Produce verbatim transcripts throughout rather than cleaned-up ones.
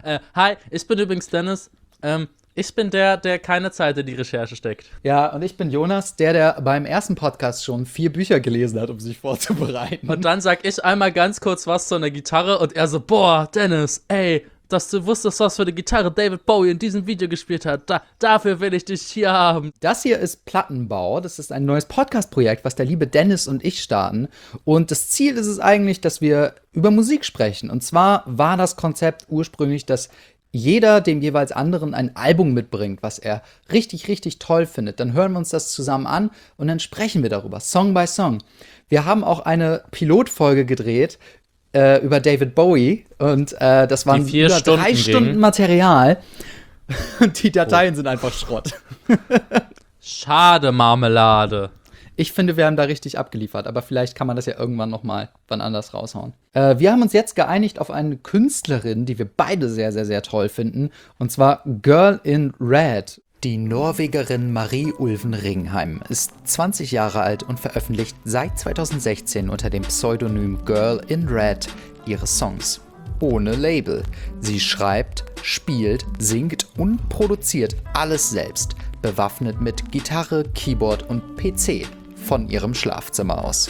Äh, hi, ich bin übrigens Dennis. Ähm, ich bin der, der keine Zeit in die Recherche steckt. Ja, und ich bin Jonas, der, der beim ersten Podcast schon vier Bücher gelesen hat, um sich vorzubereiten. Und dann sag ich einmal ganz kurz was zu einer Gitarre und er so, boah, Dennis, ey, dass du wusstest, was für eine Gitarre David Bowie in diesem Video gespielt hat. Da, dafür will ich dich hier haben. Das hier ist Plattenbau. Das ist ein neues Podcast-Projekt, was der liebe Dennis und ich starten. Und das Ziel ist es eigentlich, dass wir über Musik sprechen. Und zwar war das Konzept ursprünglich, dass jeder dem jeweils anderen ein Album mitbringt, was er richtig, richtig toll findet. Dann hören wir uns das zusammen an und dann sprechen wir darüber, Song by Song. Wir haben auch eine Pilotfolge gedreht äh, über David Bowie und äh, das waren vier über Stunden drei Stunden ging. Material. Und die Dateien oh. sind einfach Schrott. Schade, Marmelade. Ich finde, wir haben da richtig abgeliefert, aber vielleicht kann man das ja irgendwann noch mal wann anders raushauen. Äh, wir haben uns jetzt geeinigt auf eine Künstlerin, die wir beide sehr, sehr, sehr toll finden, und zwar Girl in Red. Die Norwegerin Marie Ulven Ringheim ist zwanzig Jahre alt und veröffentlicht seit zweitausendsechzehn unter dem Pseudonym Girl in Red ihre Songs. Ohne Label. Sie schreibt, spielt, singt und produziert alles selbst, bewaffnet mit Gitarre, Keyboard und P C von ihrem Schlafzimmer aus.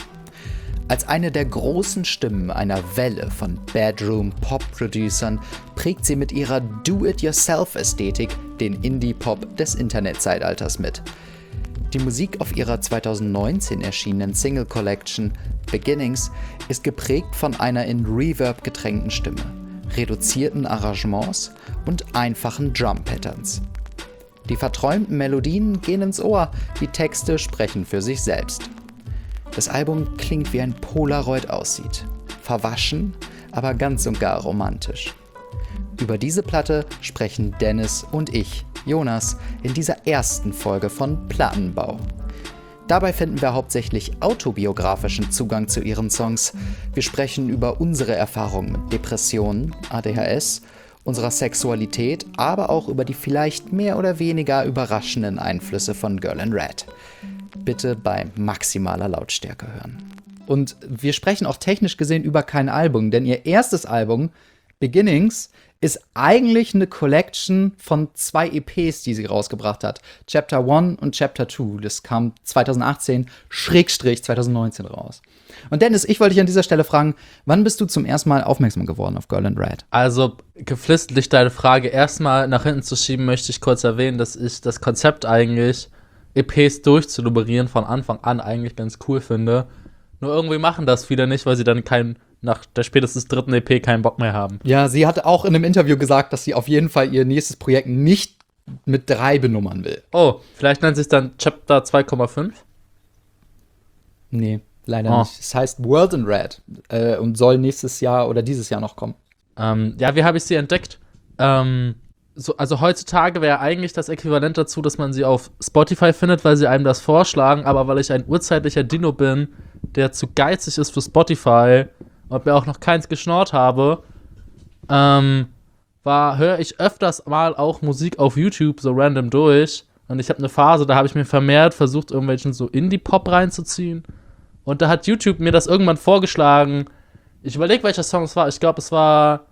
Als eine der großen Stimmen einer Welle von Bedroom-Pop-Producern prägt sie mit ihrer Do-it-yourself-Ästhetik den Indie-Pop des Internetzeitalters mit. Die Musik auf ihrer zweitausendneunzehn erschienenen Single-Collection Beginnings ist geprägt von einer in Reverb getränkten Stimme, reduzierten Arrangements und einfachen Drum-Patterns. Die verträumten Melodien gehen ins Ohr, die Texte sprechen für sich selbst. Das Album klingt wie ein Polaroid aussieht. Verwaschen, aber ganz und gar romantisch. Über diese Platte sprechen Dennis und ich, Jonas, in dieser ersten Folge von Plattenbau. Dabei finden wir hauptsächlich autobiografischen Zugang zu ihren Songs. Wir sprechen über unsere Erfahrungen mit Depressionen, A D H S, unserer Sexualität, aber auch über die vielleicht mehr oder weniger überraschenden Einflüsse von Girl in Red. Bitte bei maximaler Lautstärke hören. Und wir sprechen auch technisch gesehen über kein Album, denn ihr erstes Album, Beginnings, ist eigentlich eine Collection von zwei E Ps, die sie rausgebracht hat. Chapter eins und Chapter zwei. Das kam zweitausendachtzehn, Schrägstrich zweitausendneunzehn raus. Und Dennis, ich wollte dich an dieser Stelle fragen, wann bist du zum ersten Mal aufmerksam geworden auf Girl in Red? Also, geflissentlich deine Frage erstmal nach hinten zu schieben, möchte ich kurz erwähnen, dass ich das Konzept eigentlich, E Ps durchzunummerieren von Anfang an eigentlich ganz cool finde. Nur irgendwie machen das viele nicht, weil sie dann kein, nach der spätestens dritten E P keinen Bock mehr haben. Ja, sie hatte auch in einem Interview gesagt, dass sie auf jeden Fall ihr nächstes Projekt nicht mit drei benummern will. Oh, vielleicht nennt sich dann Chapter zwei Komma fünf? Nee, leider Oh. nicht. Es heißt World in Red äh, und soll nächstes Jahr oder dieses Jahr noch kommen. Ähm, ja, wie habe ich sie entdeckt? Ähm, so, also heutzutage wäre eigentlich das Äquivalent dazu, dass man sie auf Spotify findet, weil sie einem das vorschlagen, aber weil ich ein urzeitlicher Dino bin, der zu geizig ist für Spotify und mir auch noch keins geschnort habe, ähm, war, höre ich öfters mal auch Musik auf YouTube so random durch. Und ich habe eine Phase, da habe ich mir vermehrt versucht, irgendwelchen so Indie-Pop reinzuziehen. Und da hat YouTube mir das irgendwann vorgeschlagen. Ich überlege, welcher Song es war. Ich glaube, es war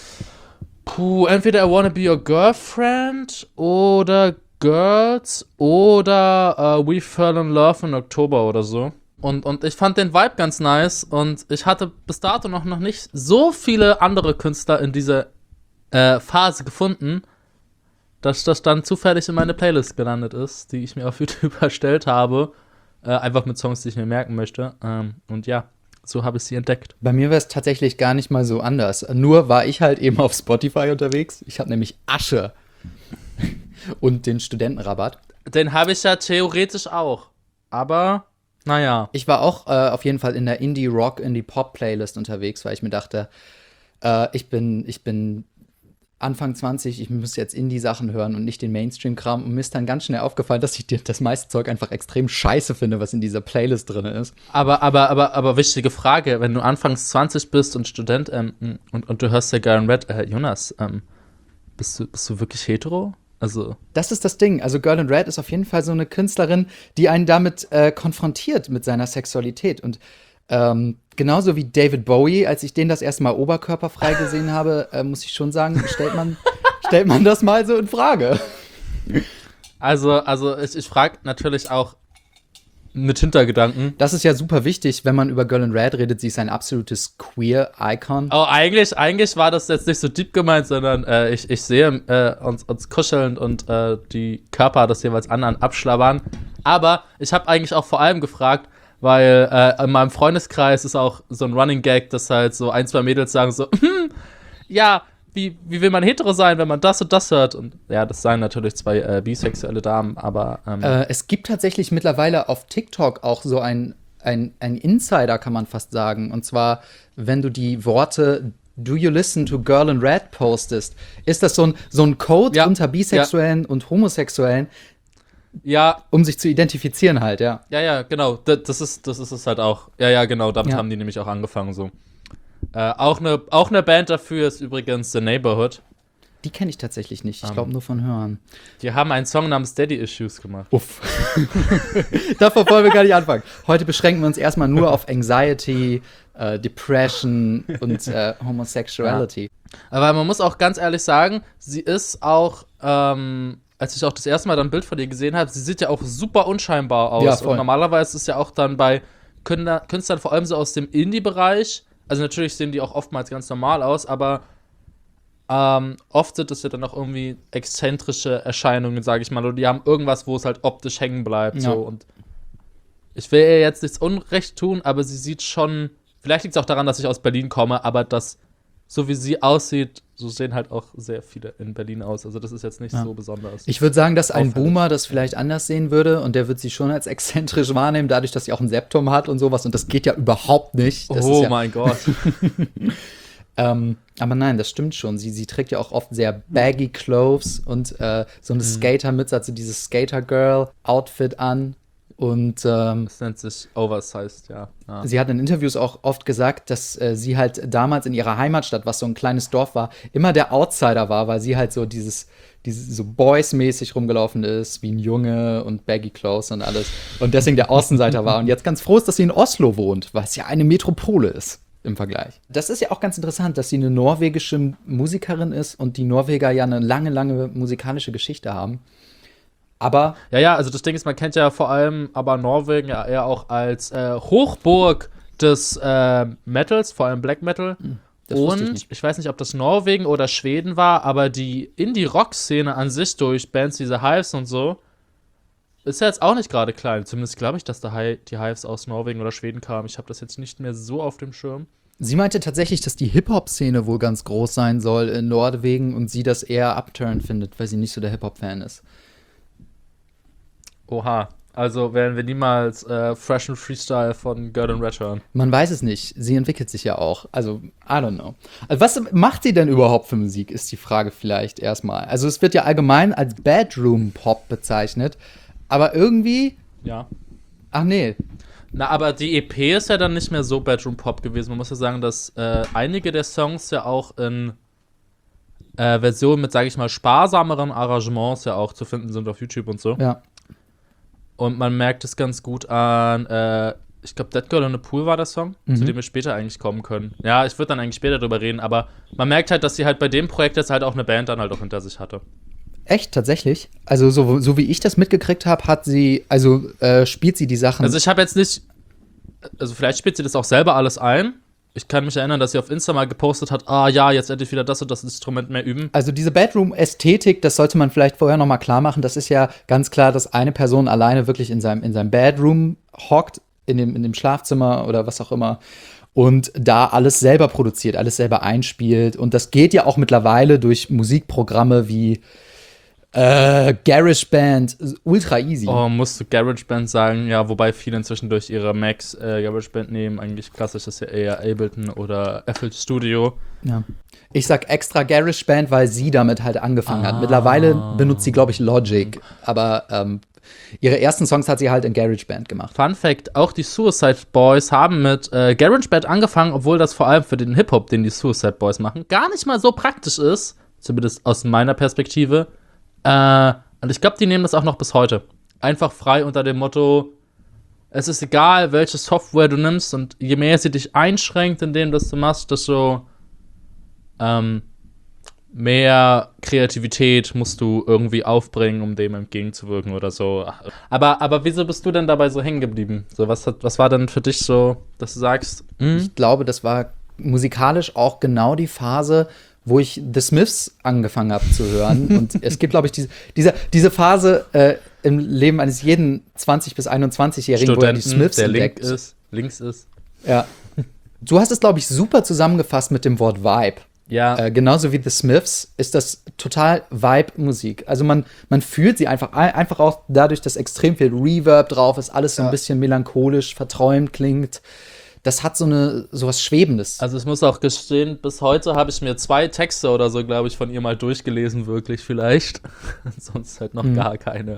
puh, entweder I Wanna Be Your Girlfriend oder Girls oder uh, We Fell in Love in October oder so. Und, und ich fand den Vibe ganz nice und ich hatte bis dato noch, noch nicht so viele andere Künstler in dieser äh, Phase gefunden, dass das dann zufällig in meine Playlist gelandet ist, die ich mir auf YouTube erstellt habe. Äh, einfach mit Songs, die ich mir merken möchte. Ähm, und ja, so habe ich sie entdeckt. Bei mir wäre es tatsächlich gar nicht mal so anders. Nur war ich halt eben auf Spotify unterwegs. Ich habe nämlich Asche und den Studentenrabatt. Den habe ich ja theoretisch auch. Aber, naja. Ich war auch äh, auf jeden Fall in der Indie-Rock, Indie-Pop-Playlist unterwegs, weil ich mir dachte, äh, ich bin, ich bin Anfang zwanzig, ich muss jetzt Indie-Sachen hören und nicht den Mainstream-Kram. Und mir ist dann ganz schnell aufgefallen, dass ich das meiste Zeug einfach extrem scheiße finde, was in dieser Playlist drin ist. Aber, aber, aber, aber wichtige Frage, wenn du anfangs zwanzig bist und Student ähm, und, und du hörst ja Girl in Red, äh, Jonas, ähm, bist du, bist du wirklich hetero? Also das ist das Ding. Also Girl in Red ist auf jeden Fall so eine Künstlerin, die einen damit äh, konfrontiert mit seiner Sexualität. Und ähm, genauso wie David Bowie, als ich den das erste Mal oberkörperfrei gesehen habe, äh, muss ich schon sagen, stellt man, stellt man das mal so in Frage. Also, also ich, ich frage natürlich auch mit Hintergedanken. Das ist ja super wichtig, wenn man über Girl in Red redet. Sie ist ein absolutes Queer-Icon. Oh, eigentlich, eigentlich war das jetzt nicht so deep gemeint, sondern äh, ich, ich sehe äh, uns, uns kuscheln und äh, die Körper des jeweils anderen abschlabbern. Aber ich habe eigentlich auch vor allem gefragt, weil äh, in meinem Freundeskreis ist auch so ein Running Gag, dass halt so ein, zwei Mädels sagen so, hm, ja, wie, wie will man hetero sein, wenn man das und das hört? Und ja, das seien natürlich zwei äh, bisexuelle Damen, aber ähm, äh, es gibt tatsächlich mittlerweile auf TikTok auch so ein, ein, ein Insider, kann man fast sagen. Und zwar, wenn du die Worte Do you listen to Girl in Red postest, ist das so ein, so ein Code ja, unter Bisexuellen ja. und Homosexuellen, ja, um sich zu identifizieren halt, ja. Ja, ja, genau. Das, das ist das ist es halt auch. Ja, ja, genau. Damit Ja. haben die nämlich auch angefangen so. Äh, auch eine auch eine Band dafür ist übrigens The Neighborhood. Die kenne ich tatsächlich nicht. Ich Um. glaube nur von Hören. Die haben einen Song namens Daddy Issues gemacht. Uff. Davon wollen wir gar nicht anfangen. Heute beschränken wir uns erstmal nur auf Anxiety, äh, Depression und äh, Homosexuality. Aber man muss auch ganz ehrlich sagen, sie ist auch, ähm, als ich auch das erste Mal dann ein Bild von ihr gesehen habe, sie sieht ja auch super unscheinbar aus. Ja, voll. Und normalerweise ist es ja auch dann bei Künstler, Künstlern vor allem so aus dem Indie-Bereich, also natürlich sehen die auch oftmals ganz normal aus, aber ähm, oft sind es ja dann auch irgendwie exzentrische Erscheinungen, sage ich mal, oder die haben irgendwas, wo es halt optisch hängen bleibt. Ja. So. Und ich will ihr jetzt nichts Unrecht tun, aber sie sieht schon, vielleicht liegt es auch daran, dass ich aus Berlin komme, aber das, so wie sie aussieht, so sehen halt auch sehr viele in Berlin aus. Also das ist jetzt nicht Ja. so besonders. Ich würde sagen, dass ein Auffällig. Boomer das vielleicht anders sehen würde und der wird sie schon als exzentrisch wahrnehmen, dadurch, dass sie auch ein Septum hat und sowas. Und das geht ja überhaupt nicht. Das oh ist ja, mein Gott. ähm, aber nein, das stimmt schon. Sie, sie trägt ja auch oft sehr baggy Clothes und äh, so eine Mhm. Skater-Mütze, also dieses Skater-Girl-Outfit an. Und ähm, Das nennt sich Oversized, ja. ja. sie hat in Interviews auch oft gesagt, dass äh, sie halt damals in ihrer Heimatstadt, was so ein kleines Dorf war, immer der Outsider war, weil sie halt so dieses, dieses so Boys-mäßig rumgelaufen ist, wie ein Junge und baggy Clothes und alles. Und deswegen der Außenseiter war. Und jetzt ganz froh ist, dass sie in Oslo wohnt, weil es ja eine Metropole ist im Vergleich. Das ist ja auch ganz interessant, dass sie eine norwegische Musikerin ist und die Norweger ja eine lange, lange musikalische Geschichte haben. Aber Ja, ja, also das Ding ist, man kennt ja vor allem aber Norwegen ja eher auch als äh, Hochburg des äh, Metals, vor allem Black Metal. das wusste ich Und nicht. ich weiß nicht, ob das Norwegen oder Schweden war, aber die Indie-Rock-Szene an sich durch Bands wie The Hives und so ist ja jetzt auch nicht gerade klein. Zumindest glaube ich, dass da Hi- die Hives aus Norwegen oder Schweden kamen. Ich habe das jetzt nicht mehr so auf dem Schirm. Sie meinte tatsächlich, dass die Hip-Hop-Szene wohl ganz groß sein soll in Norwegen und sie das eher upturn findet, weil sie nicht so der Hip-Hop-Fan ist. Oha. Also werden wir niemals äh, Fresh and Freestyle von Girl in Red hören. Man weiß es nicht. Sie entwickelt sich ja auch. Also, I don't know. Also, was macht sie denn überhaupt für Musik, ist die Frage vielleicht erstmal. Also, es wird ja allgemein als Bedroom-Pop bezeichnet. Aber irgendwie, Ja. ach nee, Na, aber die E P ist ja dann nicht mehr so Bedroom-Pop gewesen. Man muss ja sagen, dass äh, einige der Songs ja auch in äh, Versionen mit, sage ich mal, sparsameren Arrangements ja auch zu finden sind auf YouTube und so. ja. Und man merkt es ganz gut an, äh, ich glaube, Dead Girl in the Pool war der Song, Mhm. zu dem wir später eigentlich kommen können. Ja, ich würde dann eigentlich später drüber reden, aber man merkt halt, dass sie halt bei dem Projekt jetzt halt auch eine Band dann halt auch hinter sich hatte. Echt, tatsächlich? Also, so, so wie ich das mitgekriegt habe, hat sie, also äh, spielt sie die Sachen. Also ich habe jetzt nicht, also vielleicht spielt sie das auch selber alles ein. Ich kann mich erinnern, dass sie auf Insta mal gepostet hat, ah ja, jetzt endlich wieder das und das Instrument mehr üben. Also diese Bedroom-Ästhetik, das sollte man vielleicht vorher noch mal klar machen. Das ist ja ganz klar, dass eine Person alleine wirklich in seinem, in seinem Bedroom hockt, in dem, in dem Schlafzimmer oder was auch immer, und da alles selber produziert, alles selber einspielt. Und das geht ja auch mittlerweile durch Musikprogramme wie äh, GarageBand, ultra easy. Oh, musst du GarageBand sagen? Ja, wobei viele inzwischen durch ihre Macs äh, GarageBand nehmen. Eigentlich klassisch ist ja eher Ableton oder F L Studio. Ja. Ich sag extra GarageBand, weil sie damit halt angefangen Ah. hat. Mittlerweile benutzt sie, glaube ich, Logic. Aber ähm, ihre ersten Songs hat sie halt in GarageBand gemacht. Fun Fact, auch die Suicide Boys haben mit äh, GarageBand angefangen, obwohl das vor allem für den Hip-Hop, den die Suicide Boys machen, gar nicht mal so praktisch ist. Zumindest aus meiner Perspektive. Äh, und ich glaube, die nehmen das auch noch bis heute. Einfach frei unter dem Motto, es ist egal, welche Software du nimmst und je mehr sie dich einschränkt, indem das du machst, desto ähm, mehr Kreativität musst du irgendwie aufbringen, um dem entgegenzuwirken oder so. Aber, aber wieso bist du denn dabei so hängen geblieben? So, was, hat, was war denn für dich so, dass du sagst, hm? Ich glaube, das war musikalisch auch genau die Phase, wo ich The Smiths angefangen habe zu hören. Und es gibt, glaube ich, diese, diese, diese Phase äh, im Leben eines jeden zwanzig- bis einundzwanzig-Jährigen, wo er die Smiths der entdeckt. Link ist, links ist. Ja. Du hast es, glaube ich, super zusammengefasst mit dem Wort Vibe. Ja. Äh, genauso wie The Smiths ist das total Vibe-Musik. Also man, man fühlt sie einfach, einfach auch dadurch, dass extrem viel Reverb drauf ist, alles so ein Ja. bisschen melancholisch, verträumt klingt. Das hat so eine sowas Schwebendes. Also ich muss auch gestehen, bis heute habe ich mir zwei Texte oder so, glaube ich, von ihr mal durchgelesen, wirklich vielleicht. Sonst halt noch Hm. gar keine.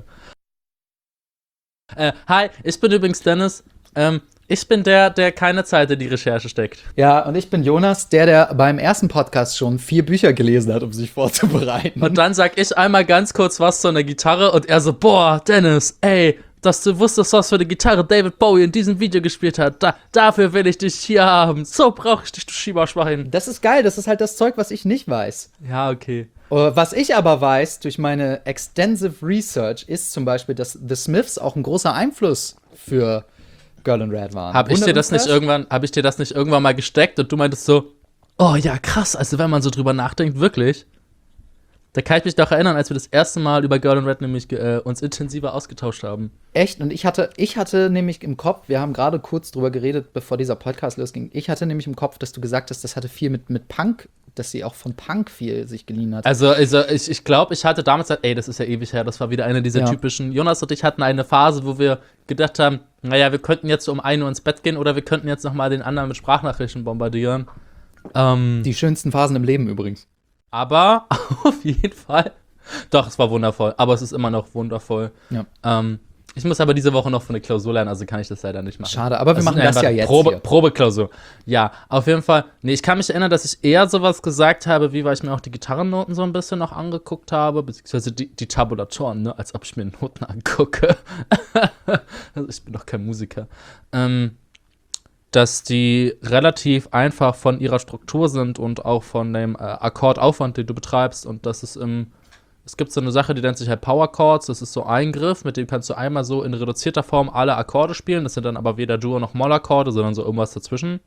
Äh, hi, ich bin übrigens Dennis. Ähm, ich bin der, der keine Zeit in die Recherche steckt. Ja, und ich bin Jonas, der, der beim ersten Podcast schon vier Bücher gelesen hat, um sich vorzubereiten. Und dann sag ich einmal ganz kurz was zu einer Gitarre und er so, boah, Dennis, ey, dass du wusstest, was für eine Gitarre David Bowie in diesem Video gespielt hat. Da, dafür will ich dich hier haben. So brauche ich dich, du Schieberschwein. Das ist geil, das ist halt das Zeug, was ich nicht weiß. Ja, okay. Uh, was ich aber weiß durch meine extensive Research ist zum Beispiel, dass The Smiths auch ein großer Einfluss für Girl in Red waren. Hab ich dir Wundert das uns nicht irgendwann, habe ich dir das nicht irgendwann mal gesteckt und du meintest so, oh ja, krass, also wenn man so drüber nachdenkt, wirklich. Da kann ich mich doch erinnern, als wir das erste Mal über Girl in Red nämlich äh, uns intensiver ausgetauscht haben. Echt? Und ich hatte, ich hatte nämlich im Kopf, wir haben gerade kurz drüber geredet, bevor dieser Podcast losging, ich hatte nämlich im Kopf, dass du gesagt hast, das hatte viel mit, mit Punk, dass sie auch von Punk viel sich geliehen hat. Also, also ich, ich glaube, ich hatte damals, ey, das ist ja ewig her, das war wieder eine dieser Ja. typischen, Jonas und ich hatten eine Phase, wo wir gedacht haben, naja, wir könnten jetzt um ein Uhr ins Bett gehen oder wir könnten jetzt nochmal den anderen mit Sprachnachrichten bombardieren. Ähm, Die schönsten Phasen im Leben übrigens. aber auf jeden Fall, doch, es war wundervoll, aber es ist immer noch wundervoll. Ja. Ähm, ich muss aber diese Woche noch für eine Klausur lernen, also kann ich das leider nicht machen. Schade, aber wir Also machen das ja einfach jetzt Probe, hier. Probeklausur. Ja, auf jeden Fall. Nee, ich kann mich erinnern, dass ich eher sowas gesagt habe, wie weil ich mir auch die Gitarrennoten so ein bisschen noch angeguckt habe, beziehungsweise die, die Tabulatoren, ne, als ob ich mir Noten angucke. Also ich bin doch kein Musiker. Ähm, dass die relativ einfach von ihrer Struktur sind und auch von dem äh, Akkordaufwand, den du betreibst, und das ist im Es gibt so eine Sache, die nennt sich halt Power Chords. Das ist so ein Griff, mit dem kannst du einmal so in reduzierter Form alle Akkorde spielen. Das sind dann aber weder Dur- noch Mollakkorde, sondern so irgendwas dazwischen.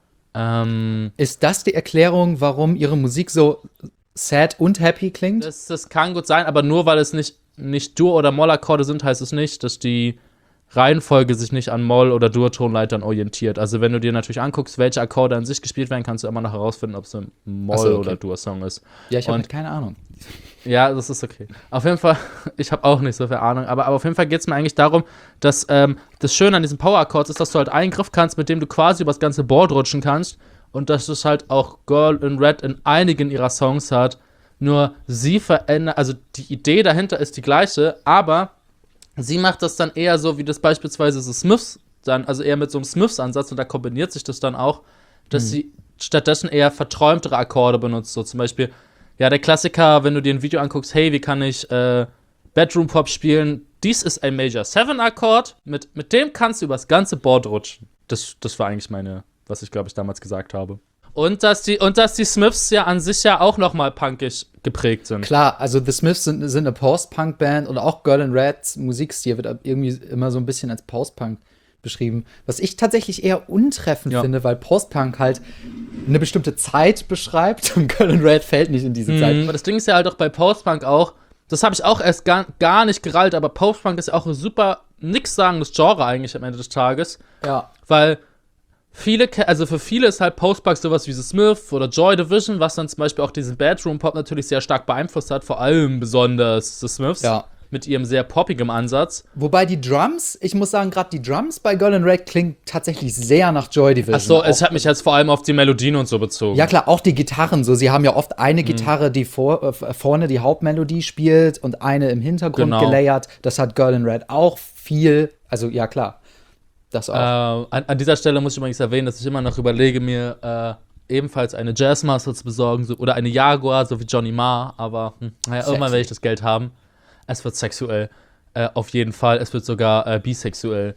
Ähm, Ist das die Erklärung, warum ihre Musik so sad und happy klingt? das, das kann gut sein, aber nur weil es nicht, nicht Dur- oder Mollakkorde sind, heißt es nicht, dass die Reihenfolge sich nicht an Moll- oder Dur-Tonleitern orientiert. Also wenn du dir natürlich anguckst, welche Akkorde an sich gespielt werden, kannst du immer noch herausfinden, ob es ein Moll- Ach so, okay. oder Dur-Song ist. Ja, ich habe Und- halt keine Ahnung. Ja, das ist okay. Auf jeden Fall, ich habe auch nicht so viel Ahnung, aber, aber auf jeden Fall geht es mir eigentlich darum, dass ähm, das Schöne an diesen Power-Chords ist, dass du halt einen Griff kannst, mit dem du quasi übers ganze Board rutschen kannst und dass es halt auch Girl in Red in einigen ihrer Songs hat. Nur sie verändert, also die Idee dahinter ist die gleiche, aber sie macht das dann eher so, wie das beispielsweise so Smiths dann, also eher mit so einem Smiths-Ansatz, und da kombiniert sich das dann auch, dass sie stattdessen eher verträumtere Akkorde benutzt, so zum Beispiel. Ja, der Klassiker, wenn du dir ein Video anguckst, hey, wie kann ich äh, Bedroom Pop spielen? Dies ist ein Major seven Akkord, mit, mit dem kannst du übers ganze Board rutschen. Das, das war eigentlich meine, was ich glaube ich damals gesagt habe. Und dass die, und dass die Smiths ja an sich ja auch nochmal punkig geprägt sind. Klar, also The Smiths sind, sind eine Post-Punk-Band und auch Girl in Reds Musikstil wird irgendwie immer so ein bisschen als Post-Punk beschrieben. Was ich tatsächlich eher untreffend Ja. finde, weil Post-Punk halt eine bestimmte Zeit beschreibt und Girl in Red fällt nicht in diese Mhm. Zeit. Aber das Ding ist ja halt auch bei Postpunk auch, das habe ich auch erst gar, gar nicht gerallt, aber Postpunk ist ja auch ein super nixsagendes Genre eigentlich am Ende des Tages, Ja. weil viele, ke- also für viele ist halt Postpunk sowas wie The Smith oder Joy Division, was dann zum Beispiel auch diesen Bedroom Pop natürlich sehr stark beeinflusst hat, vor allem besonders The Smiths Ja. mit ihrem sehr poppigem Ansatz. Wobei die Drums, ich muss sagen, gerade die Drums bei Girl in Red klingen tatsächlich sehr nach Joy Division. Achso, es Auch- hat mich jetzt vor allem auf die Melodien und so bezogen. Ja klar, auch die Gitarren so. Sie haben ja oft Mhm. eine Gitarre, die vor, äh, vorne die Hauptmelodie spielt und eine im Hintergrund Genau. gelayert. Das hat Girl in Red auch viel. Also ja klar, das auch. Äh, an, an dieser Stelle muss ich übrigens erwähnen, dass ich immer noch überlege, mir äh, ebenfalls eine Jazzmaster zu besorgen, so, oder eine Jaguar, so wie Johnny Marr, aber hm, naja, Sexy. irgendwann werde ich das Geld haben. Es wird sexuell, äh, auf jeden Fall. Es wird sogar äh, bisexuell.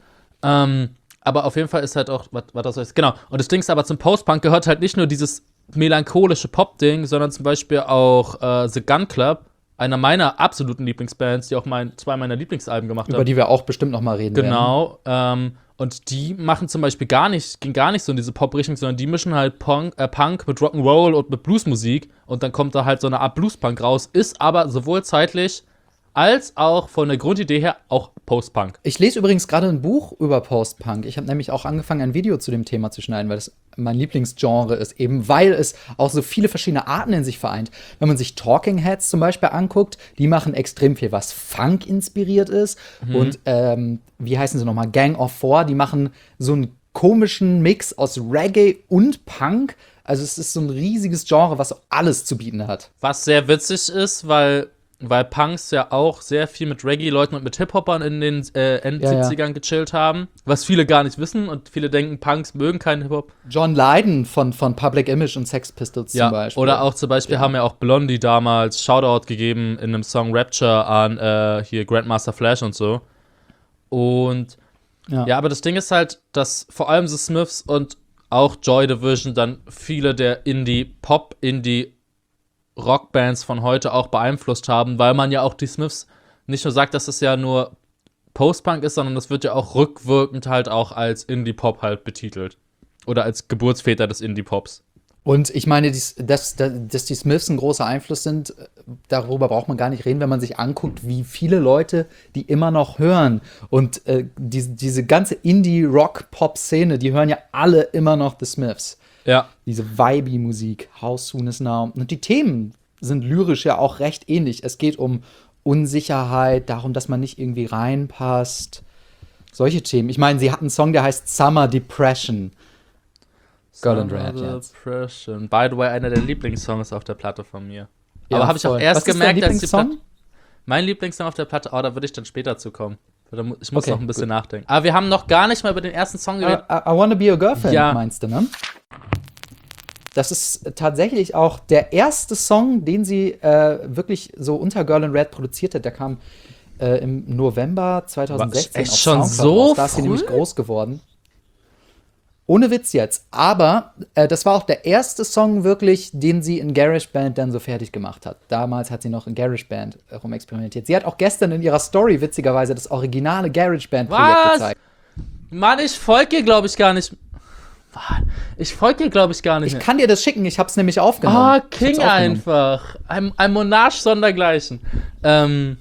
Ähm, aber auf jeden Fall ist halt auch, was das heißt, genau. Und das Ding ist aber, zum Post-Punk gehört halt nicht nur dieses melancholische Pop-Ding, sondern zum Beispiel auch äh, The Gun Club, einer meiner absoluten Lieblingsbands, die auch mein, zwei meiner Lieblingsalben gemacht haben. Über die wir auch bestimmt noch mal reden werden. Genau. Ähm, und die machen zum Beispiel gar nicht, gehen gar nicht so in diese Pop-Richtung, sondern die mischen halt Punk, äh, Punk mit Rock'n'Roll und mit Bluesmusik. Und dann kommt da halt so eine Art Blues-Punk raus. Ist aber sowohl zeitlich als auch von der Grundidee her auch Post-Punk. Ich lese übrigens gerade ein Buch über Post-Punk. Ich habe nämlich auch angefangen, ein Video zu dem Thema zu schneiden, weil das mein Lieblingsgenre ist, eben weil es auch so viele verschiedene Arten in sich vereint. Wenn man sich Talking Heads zum Beispiel anguckt, die machen extrem viel, was Funk inspiriert ist. Mhm. Und ähm, wie heißen sie nochmal? Gang of Four, die machen so einen komischen Mix aus Reggae und Punk. Also es ist so ein riesiges Genre, was alles zu bieten hat. Was sehr witzig ist, weil Weil Punks ja auch sehr viel mit Reggae-Leuten und mit Hip-Hopern in den äh, End-siebzigern ja, ja. gechillt haben. Was viele gar nicht wissen und viele denken, Punks mögen keinen Hip-Hop. John Lydon von, von Public Image und Sex Pistols ja, zum Beispiel. Oder auch zum Beispiel ja. haben ja auch Blondie damals Shoutout gegeben in einem Song Rapture an äh, hier Grandmaster Flash und so. Und ja. ja, aber das Ding ist halt, dass vor allem The Smiths und auch Joy Division dann viele der Indie-Pop, Indie Rockbands von heute auch beeinflusst haben, weil man ja auch die Smiths nicht nur sagt, dass es ja nur Post-Punk ist, sondern das wird ja auch rückwirkend halt auch als Indie-Pop halt betitelt. Oder als Geburtsväter des Indie-Pops. Und ich meine, dass, dass, dass die Smiths ein großer Einfluss sind, darüber braucht man gar nicht reden, wenn man sich anguckt, wie viele Leute die immer noch hören. Und äh, die, diese ganze Indie-Rock-Pop-Szene, die hören ja alle immer noch The Smiths. Ja. Diese Vibey-Musik, How Soon Is Now. Und die Themen sind lyrisch ja auch recht ähnlich. Es geht um Unsicherheit, darum, dass man nicht irgendwie reinpasst. Solche Themen. Ich meine, sie hat einen Song, der heißt Summer Depression. Girl in Red, Depression. By the way, einer der Lieblingssongs auf der Platte von mir. Ja, aber habe ich auch erst Was ist gemerkt, dein dass die Platte. Lieblingssong? Mein Lieblingssong auf der Platte, oh, da würde ich dann später zu kommen. Ich muss Okay, noch ein bisschen gut. nachdenken. Aber wir haben noch gar nicht mal über den ersten Song I, geredet. I, I Wanna Be Your Girlfriend, Ja. meinst du, ne? Das ist tatsächlich auch der erste Song, den sie äh, wirklich so unter Girl in Red produziert hat. Der kam äh, im November zweitausendsechzehn Echt auf schon Soundcloud so raus. Da ist sie früh? nämlich groß geworden. Ohne Witz jetzt. Aber äh, das war auch der erste Song wirklich, den sie in GarageBand dann so fertig gemacht hat. Damals hat sie noch in GarageBand äh, rumexperimentiert. Sie hat auch gestern in ihrer Story witzigerweise das originale GarageBand-Projekt Was? gezeigt. Mann, ich folge ihr, glaube ich, gar nicht. Ich folge ihr, glaube ich, gar nicht. Ich kann dir das schicken, ich hab's nämlich aufgenommen. Ah, Ich King hab's aufgenommen. einfach. Ein, ein Monarch sondergleichen. Ähm,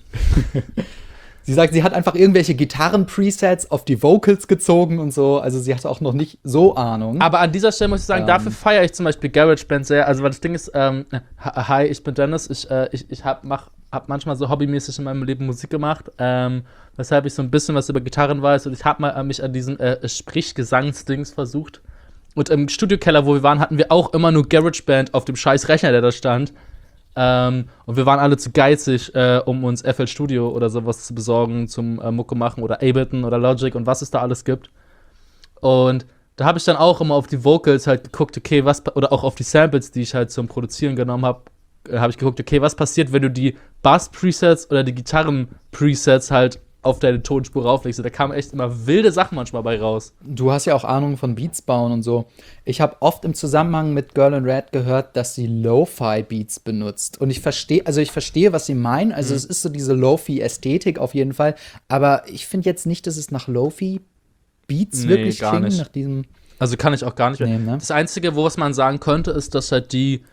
Sie sagt, sie hat einfach irgendwelche Gitarren-Presets auf die Vocals gezogen und so. Also sie hatte auch noch nicht so Ahnung. aber an dieser Stelle muss ich sagen, Ähm. dafür feiere ich zum Beispiel GarageBand sehr. Also, weil das Ding ist, ähm, hi, ich bin Dennis. Ich, äh, ich, ich hab, mach, hab manchmal so hobbymäßig in meinem Leben Musik gemacht, ähm, weshalb ich so ein bisschen was über Gitarren weiß. Und ich habe mal äh, mich an diesen äh, Sprechgesangsdings versucht. Und im Studiokeller, wo wir waren, hatten wir auch immer nur GarageBand auf dem scheiß Rechner, der da stand. Ähm, und wir waren alle zu geizig, äh, um uns F L Studio oder sowas zu besorgen zum äh, Mucke machen oder Ableton oder Logic und was es da alles gibt. Und da habe ich dann auch immer auf die Vocals halt geguckt, okay, was, oder auch auf die Samples, die ich halt zum Produzieren genommen habe, äh, habe ich geguckt, okay, was passiert, wenn du die Bass-Presets oder die Gitarren-Presets halt auf deine Tonspur rauflegst. Da kamen echt immer wilde Sachen manchmal bei raus. Du hast ja auch Ahnung von Beats bauen und so. Ich habe oft im Zusammenhang mit Girl in Red gehört, dass sie Lo-Fi-Beats benutzt. Und ich verstehe, also ich verstehe, was sie meinen. Also mhm. es ist so diese Lo-Fi-Ästhetik auf jeden Fall. Aber ich finde jetzt nicht, dass es nach Lo-Fi-Beats Nee, wirklich gar klingt, nicht. nach diesem. Also kann ich auch gar nicht mehr. Nee, ne? Das Einzige, wo was man sagen könnte, ist, dass halt die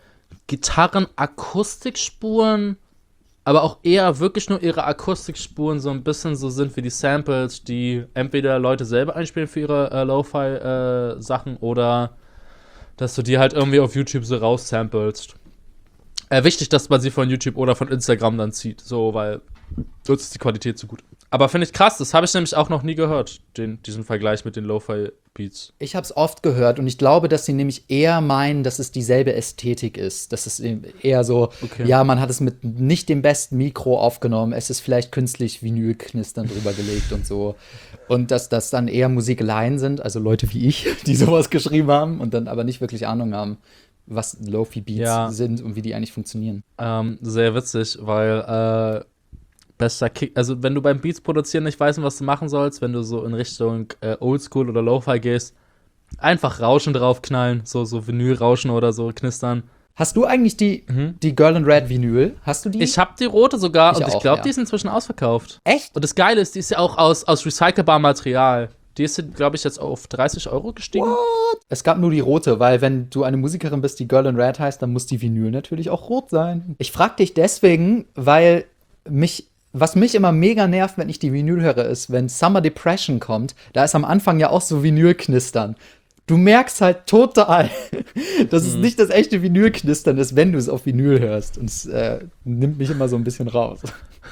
Gitarren-Akustikspuren, aber auch eher wirklich nur ihre Akustikspuren so ein bisschen so sind wie die Samples, die entweder Leute selber einspielen für ihre äh, Lo-Fi-Sachen äh, oder dass du die halt irgendwie auf YouTube so raussamplest. Äh, wichtig, dass man sie von YouTube oder von Instagram dann zieht, so, weil sonst ist die Qualität zu gut. Aber finde ich krass, das habe ich nämlich auch noch nie gehört, den, diesen Vergleich mit den Lo-Fi-Beats. Ich habe es oft gehört und ich glaube, dass sie nämlich eher meinen, dass es dieselbe Ästhetik ist. Dass es eher so, Okay. ja, man hat es mit nicht dem besten Mikro aufgenommen, es ist vielleicht künstlich Vinylknistern drüber gelegt und so. Und dass das dann eher Musikeleien sind, also Leute wie ich, die sowas geschrieben haben und dann aber nicht wirklich Ahnung haben, was Lo-Fi-Beats Ja. sind und wie die eigentlich funktionieren. Ähm, sehr witzig, weil äh, bester Kick. Also, wenn du beim Beats produzieren nicht weißt, was du machen sollst, wenn du so in Richtung äh, Oldschool oder Lo-Fi gehst, einfach Rauschen draufknallen, so, so Vinyl-Rauschen oder so knistern. Hast du eigentlich die, mhm. die Girl in Red Vinyl? Hast du die? Ich hab die rote sogar ich und ich auch, glaube, ja. die ist inzwischen ausverkauft. Echt? Und das Geile ist, die ist ja auch aus, aus recycelbarem Material. Die ist, glaube ich, jetzt auf dreißig Euro gestiegen. What? Es gab nur die rote, weil wenn du eine Musikerin bist, die Girl in Red heißt, dann muss die Vinyl natürlich auch rot sein. Ich frag dich deswegen, weil mich, was mich immer mega nervt, wenn ich die Vinyl höre, ist, wenn Summer Depression kommt, da ist am Anfang ja auch so Vinylknistern. Du merkst halt total, dass es mhm. nicht das echte Vinylknistern ist, wenn du es auf Vinyl hörst. Und es äh, nimmt mich immer so ein bisschen raus.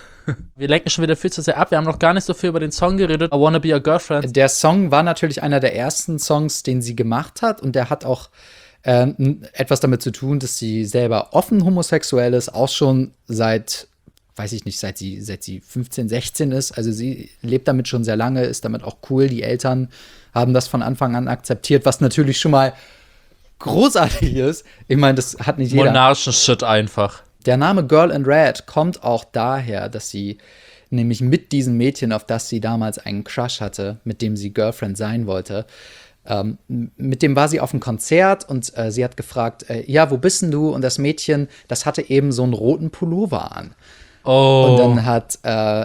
Wir lenken schon wieder viel zu sehr ab. Wir haben noch gar nicht so viel über den Song geredet. I Wanna Be Your Girlfriend. Der Song war natürlich einer der ersten Songs, den sie gemacht hat. Und der hat auch äh, etwas damit zu tun, dass sie selber offen homosexuell ist. Auch schon seit, weiß ich nicht, seit sie, seit sie fünfzehn, sechzehn ist. Also sie lebt damit schon sehr lange, ist damit auch cool. Die Eltern haben das von Anfang an akzeptiert, was natürlich schon mal großartig ist. Ich meine, das hat nicht jeder. Monarchen Shit einfach. Der Name Girl in Red kommt auch daher, dass sie nämlich mit diesem Mädchen, auf das sie damals einen Crush hatte, mit dem sie Girlfriend sein wollte, ähm, mit dem war sie auf einem Konzert und äh, sie hat gefragt, äh, ja, wo bist denn du? Und das Mädchen, das hatte eben so einen roten Pullover an. Oh. Und dann hat, äh,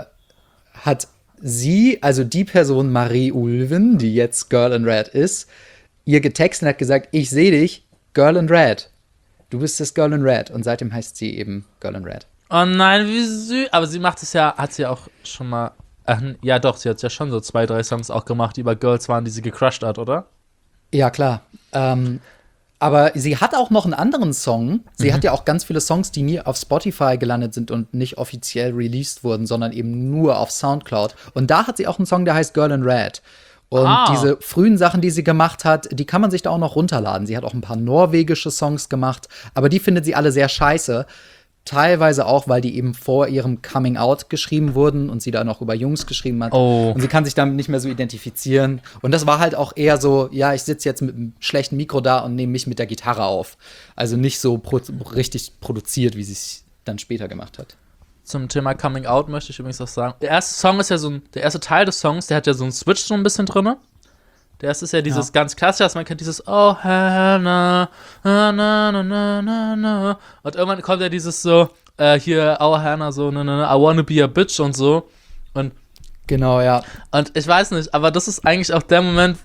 hat sie, also die Person Marie Ulven, die jetzt Girl in Red ist, ihr getextet und hat gesagt, ich sehe dich, Girl in Red. Du bist das Girl in Red. Und seitdem heißt sie eben Girl in Red. Oh nein, wie süß. Aber sie macht es ja, hat sie auch schon mal, ach, ja doch, sie hat ja schon so zwei, drei Songs auch gemacht, die über Girls waren, die sie gecrushed hat, oder? Ja, klar. Ähm, aber sie hat auch noch einen anderen Song. Sie mhm. hat ja auch ganz viele Songs, die nie auf Spotify gelandet sind und nicht offiziell released wurden, sondern eben nur auf Soundcloud. Und da hat sie auch einen Song, der heißt Girl in Red. Und ah. diese frühen Sachen, die sie gemacht hat, die kann man sich da auch noch runterladen. Sie hat auch ein paar norwegische Songs gemacht, aber die findet sie alle sehr scheiße. Teilweise auch, weil die eben vor ihrem Coming Out geschrieben wurden und sie da noch über Jungs geschrieben hat. Oh. Und sie kann sich damit nicht mehr so identifizieren. Und das war halt auch eher so, ja, ich sitze jetzt mit einem schlechten Mikro da und nehme mich mit der Gitarre auf. Also nicht so pro- richtig produziert, wie sie es dann später gemacht hat. Zum Thema Coming Out möchte ich übrigens auch sagen. Der erste Song ist ja so ein, der erste Teil des Songs, der hat ja so einen Switch so ein bisschen drin. Der erste ist ja dieses ja. ganz klassische, also man kennt dieses Oh, Hannah, na, na, na, na, na, na. Und irgendwann kommt ja dieses so, äh, hier, Oh, Hannah, so, na, na, na, I wanna be a bitch und so. Und genau, ja. Und ich weiß nicht, aber das ist eigentlich auch der Moment,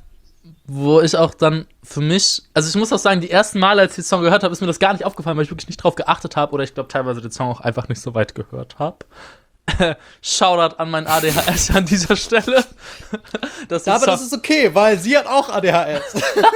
wo ich auch dann für mich, also ich muss auch sagen, die ersten Male, als ich den Song gehört habe, ist mir das gar nicht aufgefallen, weil ich wirklich nicht drauf geachtet habe oder ich glaube teilweise den Song auch einfach nicht so weit gehört habe. Shoutout an mein A D H S an dieser Stelle. Das ja, aber Song- das ist okay, weil sie hat auch A D H S.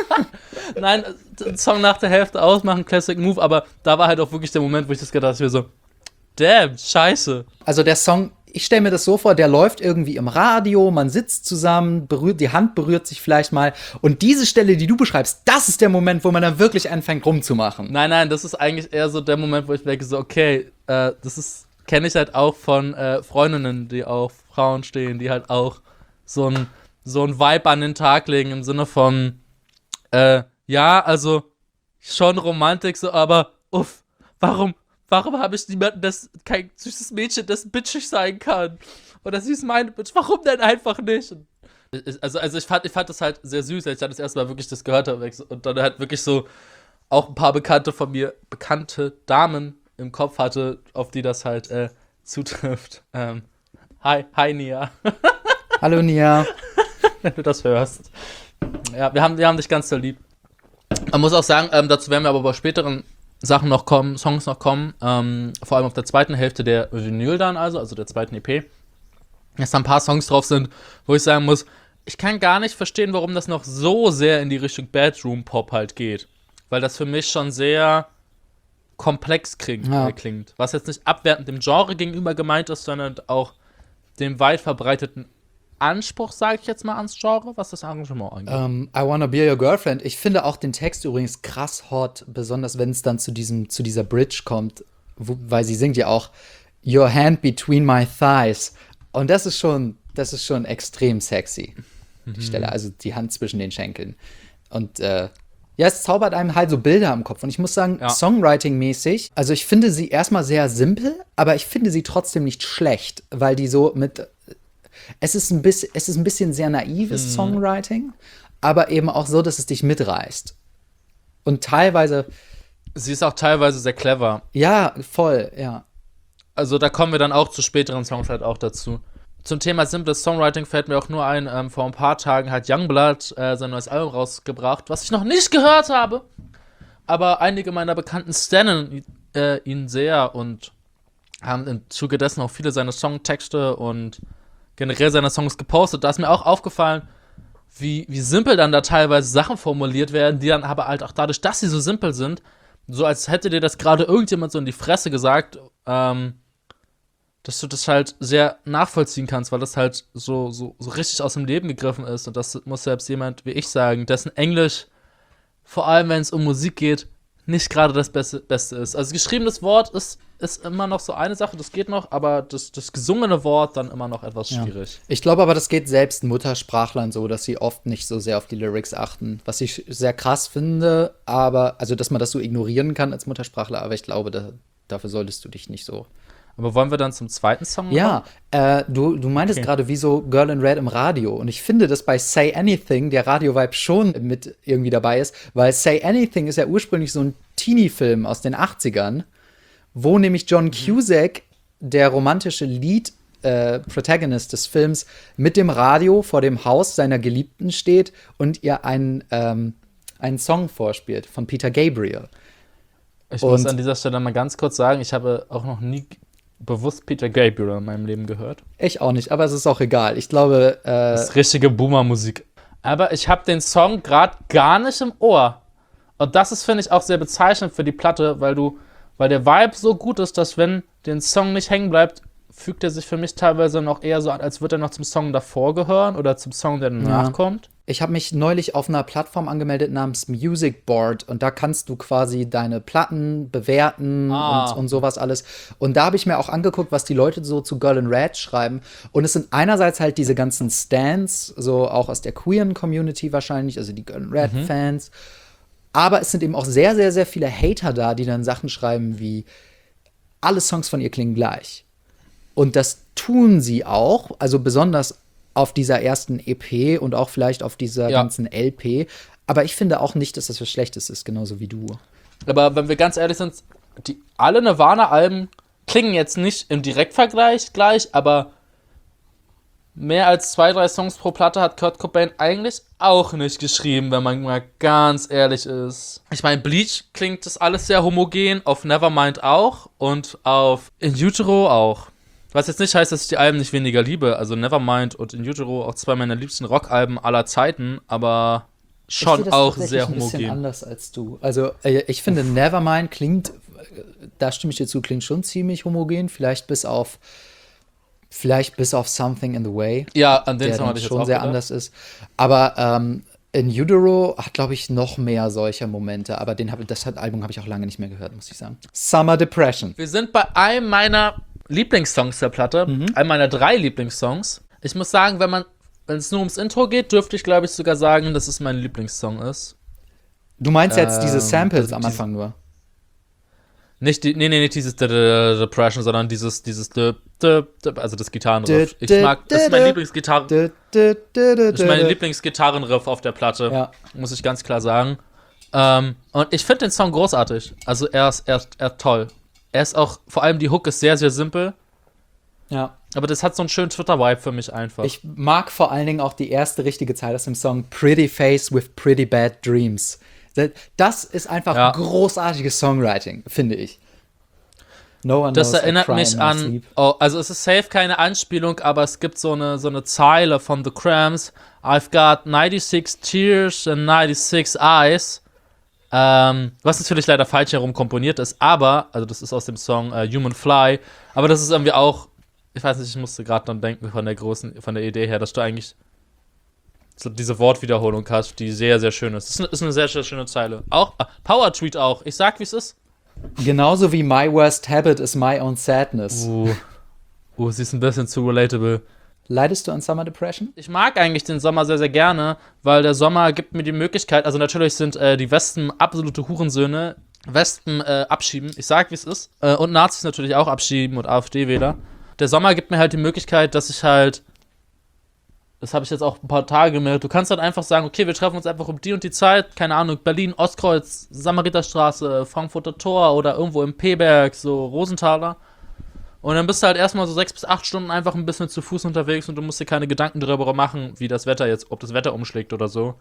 Nein, den Song nach der Hälfte ausmachen, Classic Move, aber da war halt auch wirklich der Moment, wo ich das gedacht habe, so, damn, scheiße. Also der Song, ich stelle mir das so vor, der läuft irgendwie im Radio, man sitzt zusammen, berührt, die Hand berührt sich vielleicht mal und diese Stelle, die du beschreibst, das ist der Moment, wo man dann wirklich anfängt rumzumachen. Nein, nein, das ist eigentlich eher so der Moment, wo ich denke, so, okay, äh, das ist kenne ich halt auch von äh, Freundinnen, die auf Frauen stehen, die halt auch so ein so ein Vibe an den Tag legen im Sinne von äh, ja, also schon Romantik, so, aber uff, warum, warum habe ich niemanden, das kein süßes Mädchen, das bitchig sein kann? Oder sie ist meine Bitch, warum denn einfach nicht? Ich, also, also ich fand, ich fand das halt sehr süß, als ich dann das erste Mal wirklich das gehört habe und dann halt wirklich so auch ein paar Bekannte von mir, bekannte Damen im Kopf hatte, auf die das halt äh, zutrifft. Ähm, hi, hi Nia. Hallo Nia. Wenn du das hörst. Ja, wir haben, wir haben dich ganz so lieb. Man muss auch sagen, ähm, dazu werden wir aber bei späteren Sachen noch kommen, Songs noch kommen, ähm, vor allem auf der zweiten Hälfte der Vinyl dann also, also der zweiten E P, dass da ein paar Songs drauf sind, wo ich sagen muss, ich kann gar nicht verstehen, warum das noch so sehr in die Richtung Bedroom-Pop halt geht. Weil das für mich schon sehr komplex klingt, ja. äh, klingt. Was jetzt nicht abwertend dem Genre gegenüber gemeint ist, sondern auch dem weit verbreiteten Anspruch, sage ich jetzt mal, ans Genre, was das Arrangement angeht. Um, I Wanna Be Your Girlfriend. Ich finde auch den Text übrigens krass hot, besonders wenn es dann zu diesem, zu dieser Bridge kommt, wo, weil sie singt ja auch Your hand between my thighs. Und das ist schon, das ist schon extrem sexy, die mhm. Stelle, also die Hand zwischen den Schenkeln. Und äh, Ja, es zaubert einem halt so Bilder im Kopf. Und ich muss sagen, Ja. Songwriting-mäßig, also ich finde sie erstmal sehr simpel, aber ich finde sie trotzdem nicht schlecht, weil die so mit, es ist ein bisschen, es ist ein bisschen sehr naives Songwriting, aber eben auch so, dass es dich mitreißt. Und teilweise, Sie ist auch teilweise sehr clever. ja, voll, ja. Also da kommen wir dann auch zu späteren Songs halt auch dazu. Zum Thema simples Songwriting fällt mir auch nur ein, ähm, vor ein paar Tagen hat Youngblood äh, sein neues Album rausgebracht, was ich noch nicht gehört habe. Aber einige meiner Bekannten stannen äh, ihn sehr und haben im Zuge dessen auch viele seiner Songtexte und generell seine Songs gepostet. Da ist mir auch aufgefallen, wie, wie simpel dann da teilweise Sachen formuliert werden, die dann aber halt auch dadurch, dass sie so simpel sind, so als hätte dir das gerade irgendjemand so in die Fresse gesagt, ähm, dass du das halt sehr nachvollziehen kannst, weil das halt so, so, so richtig aus dem Leben gegriffen ist. Und das muss selbst jemand wie ich sagen, dessen Englisch, vor allem wenn es um Musik geht, nicht gerade das Beste, Beste ist. Also geschriebenes Wort ist, ist immer noch so eine Sache, das geht noch, aber das, das gesungene Wort dann immer noch etwas Ja. schwierig. Ich glaube aber, das geht selbst Muttersprachlern so, dass sie oft nicht so sehr auf die Lyrics achten. Was ich sehr krass finde, aber, also, dass man das so ignorieren kann als Muttersprachler, aber ich glaube, da, dafür solltest du dich nicht so. Aber wollen wir dann zum zweiten Song Ja, äh, du, du meintest Okay. gerade, wieso Girl in Red im Radio. Und ich finde, dass bei Say Anything der Radio-Vibe schon mit irgendwie dabei ist, weil Say Anything ist ja ursprünglich so ein Teenie-Film aus den achtzigern, wo nämlich John Cusack, der romantische Lead äh, Protagonist des Films, mit dem Radio vor dem Haus seiner Geliebten steht und ihr einen, ähm, einen Song vorspielt von Peter Gabriel. Ich muss Und- an dieser Stelle mal ganz kurz sagen, ich habe auch noch nie bewusst Peter Gabriel in meinem Leben gehört. Ich auch nicht, aber es ist auch egal. Ich glaube, äh, Das ist richtige Boomer-Musik. Aber ich habe den Song gerade gar nicht im Ohr. Und das ist, finde ich, auch sehr bezeichnend für die Platte, weil du, weil der Vibe so gut ist, dass wenn den Song nicht hängen bleibt, fügt er sich für mich teilweise noch eher so an, als würde er noch zum Song davor gehören oder zum Song, der danach kommt. ich habe mich neulich auf einer Plattform angemeldet namens Music Board und da kannst du quasi deine Platten bewerten Ah. und, und sowas alles. Und da habe ich mir auch angeguckt, was die Leute so zu Girl in Red schreiben. Und es sind einerseits halt diese ganzen Stans, so auch aus der queeren Community wahrscheinlich, also die Girl in Red Fans. Aber es sind eben auch sehr, sehr, sehr viele Hater da, die dann Sachen schreiben wie, alle Songs von ihr klingen gleich. Und das tun sie auch, also besonders auf dieser ersten E P und auch vielleicht auf dieser Ja. ganzen L P. Aber ich finde auch nicht, dass das was Schlechtes ist, genauso wie du. Aber wenn wir ganz ehrlich sind, die, alle Nirvana-Alben klingen jetzt nicht im Direktvergleich gleich, aber mehr als zwei, drei Songs pro Platte hat Kurt Cobain eigentlich auch nicht geschrieben, wenn man mal ganz ehrlich ist. Ich meine, Bleach klingt das alles sehr homogen, auf Nevermind auch und auf In Utero auch. Was jetzt nicht heißt, dass ich die Alben nicht weniger liebe. Also Nevermind und In Utero auch zwei meiner liebsten Rockalben aller Zeiten, aber Ich schon sehe das auch tatsächlich sehr ein bisschen homogen. anders als du. Also äh, ich finde, Nevermind klingt, äh, da stimme ich dir zu, klingt schon ziemlich homogen. Vielleicht bis auf, vielleicht bis auf Something in the Way, Ja, an den der Song dann hatte ich jetzt schon auch sehr gedacht. anders ist. Aber ähm, In Utero hat, glaube ich, noch mehr solcher Momente. Aber den hab, das hat, Album habe ich auch lange nicht mehr gehört, muss ich sagen. Summer Depression. Wir sind bei einem meiner Lieblingssongs der Platte, einem meiner drei Lieblingssongs. Ich muss sagen, wenn man, wenn es nur ums Intro geht, dürfte ich, glaube ich, sogar sagen, dass es mein Lieblingssong ist. Du meinst jetzt diese Ähm, Samples das- am diese- Anfang nur? Nicht die, nee, nee, nicht dieses D- D- Depression, sondern dieses, dieses, D- D- D- also das Gitarrenriff. D- Ich mag, das ist mein D- Lieblingsgitarren, Dö, dö, dö, dö, das ist mein dö. Lieblingsgitarrenriff auf der Platte, Ja. muss ich ganz klar sagen. Ähm, und ich finde den Song großartig. Also er ist, er, ist- er ist toll. Er ist auch, vor allem die Hook ist sehr, sehr simpel. Ja. Aber das hat so einen schönen Twitter-Vibe für mich einfach. Ich mag vor allen Dingen auch die erste richtige Zeile aus dem Song Pretty Face with Pretty Bad Dreams. Das- Das ist einfach Ja. großartiges Songwriting, finde ich. No one Das knows I erinnert cry mich in my an, sleep. oh, also es ist safe keine Anspielung, aber es gibt so eine, so eine Zeile von The Cramps. I've got ninety-six tears and ninety-six eyes. Ähm, was natürlich leider falsch herum komponiert ist, aber, also das ist aus dem Song äh, Human Fly, aber das ist irgendwie auch, ich weiß nicht, ich musste gerade dann denken von der großen, von der Idee her, dass du eigentlich so diese Wortwiederholung hast, die sehr, sehr schön ist. Das ist eine, ist eine sehr, sehr schöne Zeile. Auch, äh, Power Tweet auch. Ich sag, wie es ist. Genauso wie My Worst Habit is My Own Sadness. Uh, uh, sie ist ein bisschen zu relatable. Leidest du an Summer Depression? Ich mag eigentlich den Sommer sehr, sehr gerne, weil der Sommer gibt mir die Möglichkeit, also natürlich sind äh, die Wespen absolute Hurensöhne, Wespen äh, abschieben, ich sag, wie es ist, äh, und Nazis natürlich auch abschieben und AfD-Wähler. Der Sommer gibt mir halt die Möglichkeit, dass ich halt, das habe ich jetzt auch ein paar Tage gemerkt, du kannst halt einfach sagen, okay, wir treffen uns einfach um die und die Zeit, keine Ahnung, Berlin, Ostkreuz, Samariterstraße, Frankfurter Tor oder irgendwo im Peberg, so Rosenthaler. Und dann bist du halt erstmal so sechs bis acht Stunden einfach ein bisschen zu Fuß unterwegs und du musst dir keine Gedanken darüber machen, wie das Wetter jetzt, ob das Wetter umschlägt oder so.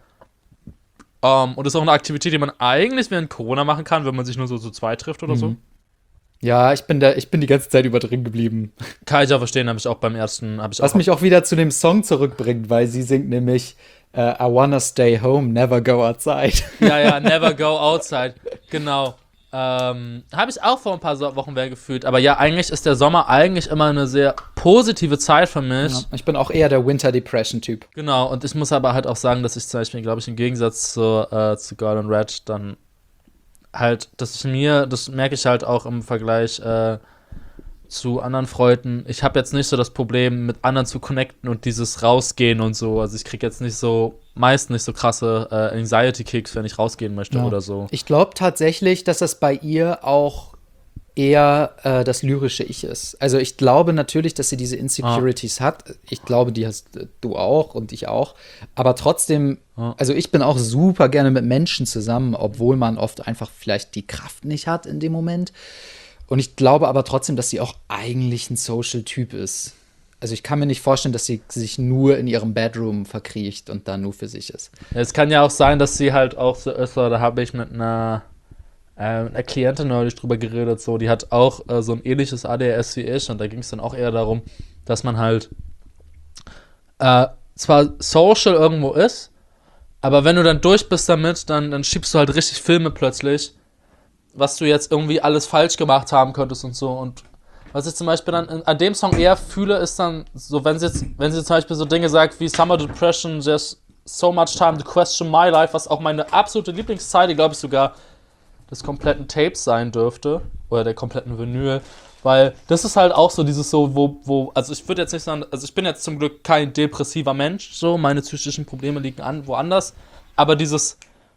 Um, und das ist auch eine Aktivität, die man eigentlich während Corona machen kann, wenn man sich nur so zu zweit trifft oder mhm. so. Ja, ich bin da, ich bin die ganze Zeit über drin geblieben. Kann ich auch verstehen, habe ich auch beim ersten, habe ich Was auch mich auch wieder zu dem Song zurückbringt, weil sie singt nämlich uh, I wanna stay home, never go outside. Ja, ja, never go outside, genau. Ähm, habe ich auch vor ein paar Wochen wieder gefühlt. Aber ja, eigentlich ist der Sommer eigentlich immer eine sehr positive Zeit für mich. Ja, ich bin auch eher der Winter-Depression-Typ. Genau, und ich muss aber halt auch sagen, dass ich zum Beispiel, glaube ich, im Gegensatz zu, äh, zu Girl in Red dann halt, dass ich mir, das merke ich halt auch im Vergleich äh, zu anderen Freunden, ich habe jetzt nicht so das Problem, mit anderen zu connecten und dieses Rausgehen und so. Also ich kriege jetzt nicht so, meist nicht so krasse äh, Anxiety-Kicks, wenn ich rausgehen möchte ja. oder so. Ich glaube tatsächlich, dass das bei ihr auch eher äh, das lyrische Ich ist. Also ich glaube natürlich, dass sie diese Insecurities ah. hat. Ich glaube, die hast du auch und ich auch. Aber trotzdem, ah. also ich bin auch super gerne mit Menschen zusammen, obwohl man oft einfach vielleicht die Kraft nicht hat in dem Moment. Und ich glaube aber trotzdem, dass sie auch eigentlich ein Social-Typ ist. Also ich kann mir nicht vorstellen, dass sie sich nur in ihrem Bedroom verkriecht und da nur für sich ist. Ja, es kann ja auch sein, dass sie halt auch so ist, da habe ich mit einer, äh, einer Klientin neulich drüber geredet, so, die hat auch äh, so ein ähnliches A D H S wie ich und da ging es dann auch eher darum, dass man halt äh, zwar social irgendwo ist, aber wenn du dann durch bist damit, dann, dann schiebst du halt richtig Filme plötzlich, was du jetzt irgendwie alles falsch gemacht haben könntest und so. Und was ich zum Beispiel dann in, an dem Song eher fühle, ist dann so, wenn sie jetzt, wenn sie zum Beispiel so Dinge sagt wie Summer Depression, there's so much time to question my life, was auch meine absolute Lieblingszeile, glaube ich, sogar des kompletten Tapes sein dürfte. Oder der kompletten Vinyl. Weil das ist halt auch so dieses so, wo, wo, also ich würde jetzt nicht sagen, also ich bin jetzt zum Glück kein depressiver Mensch, so, meine psychischen Probleme liegen an, woanders. Aber dieses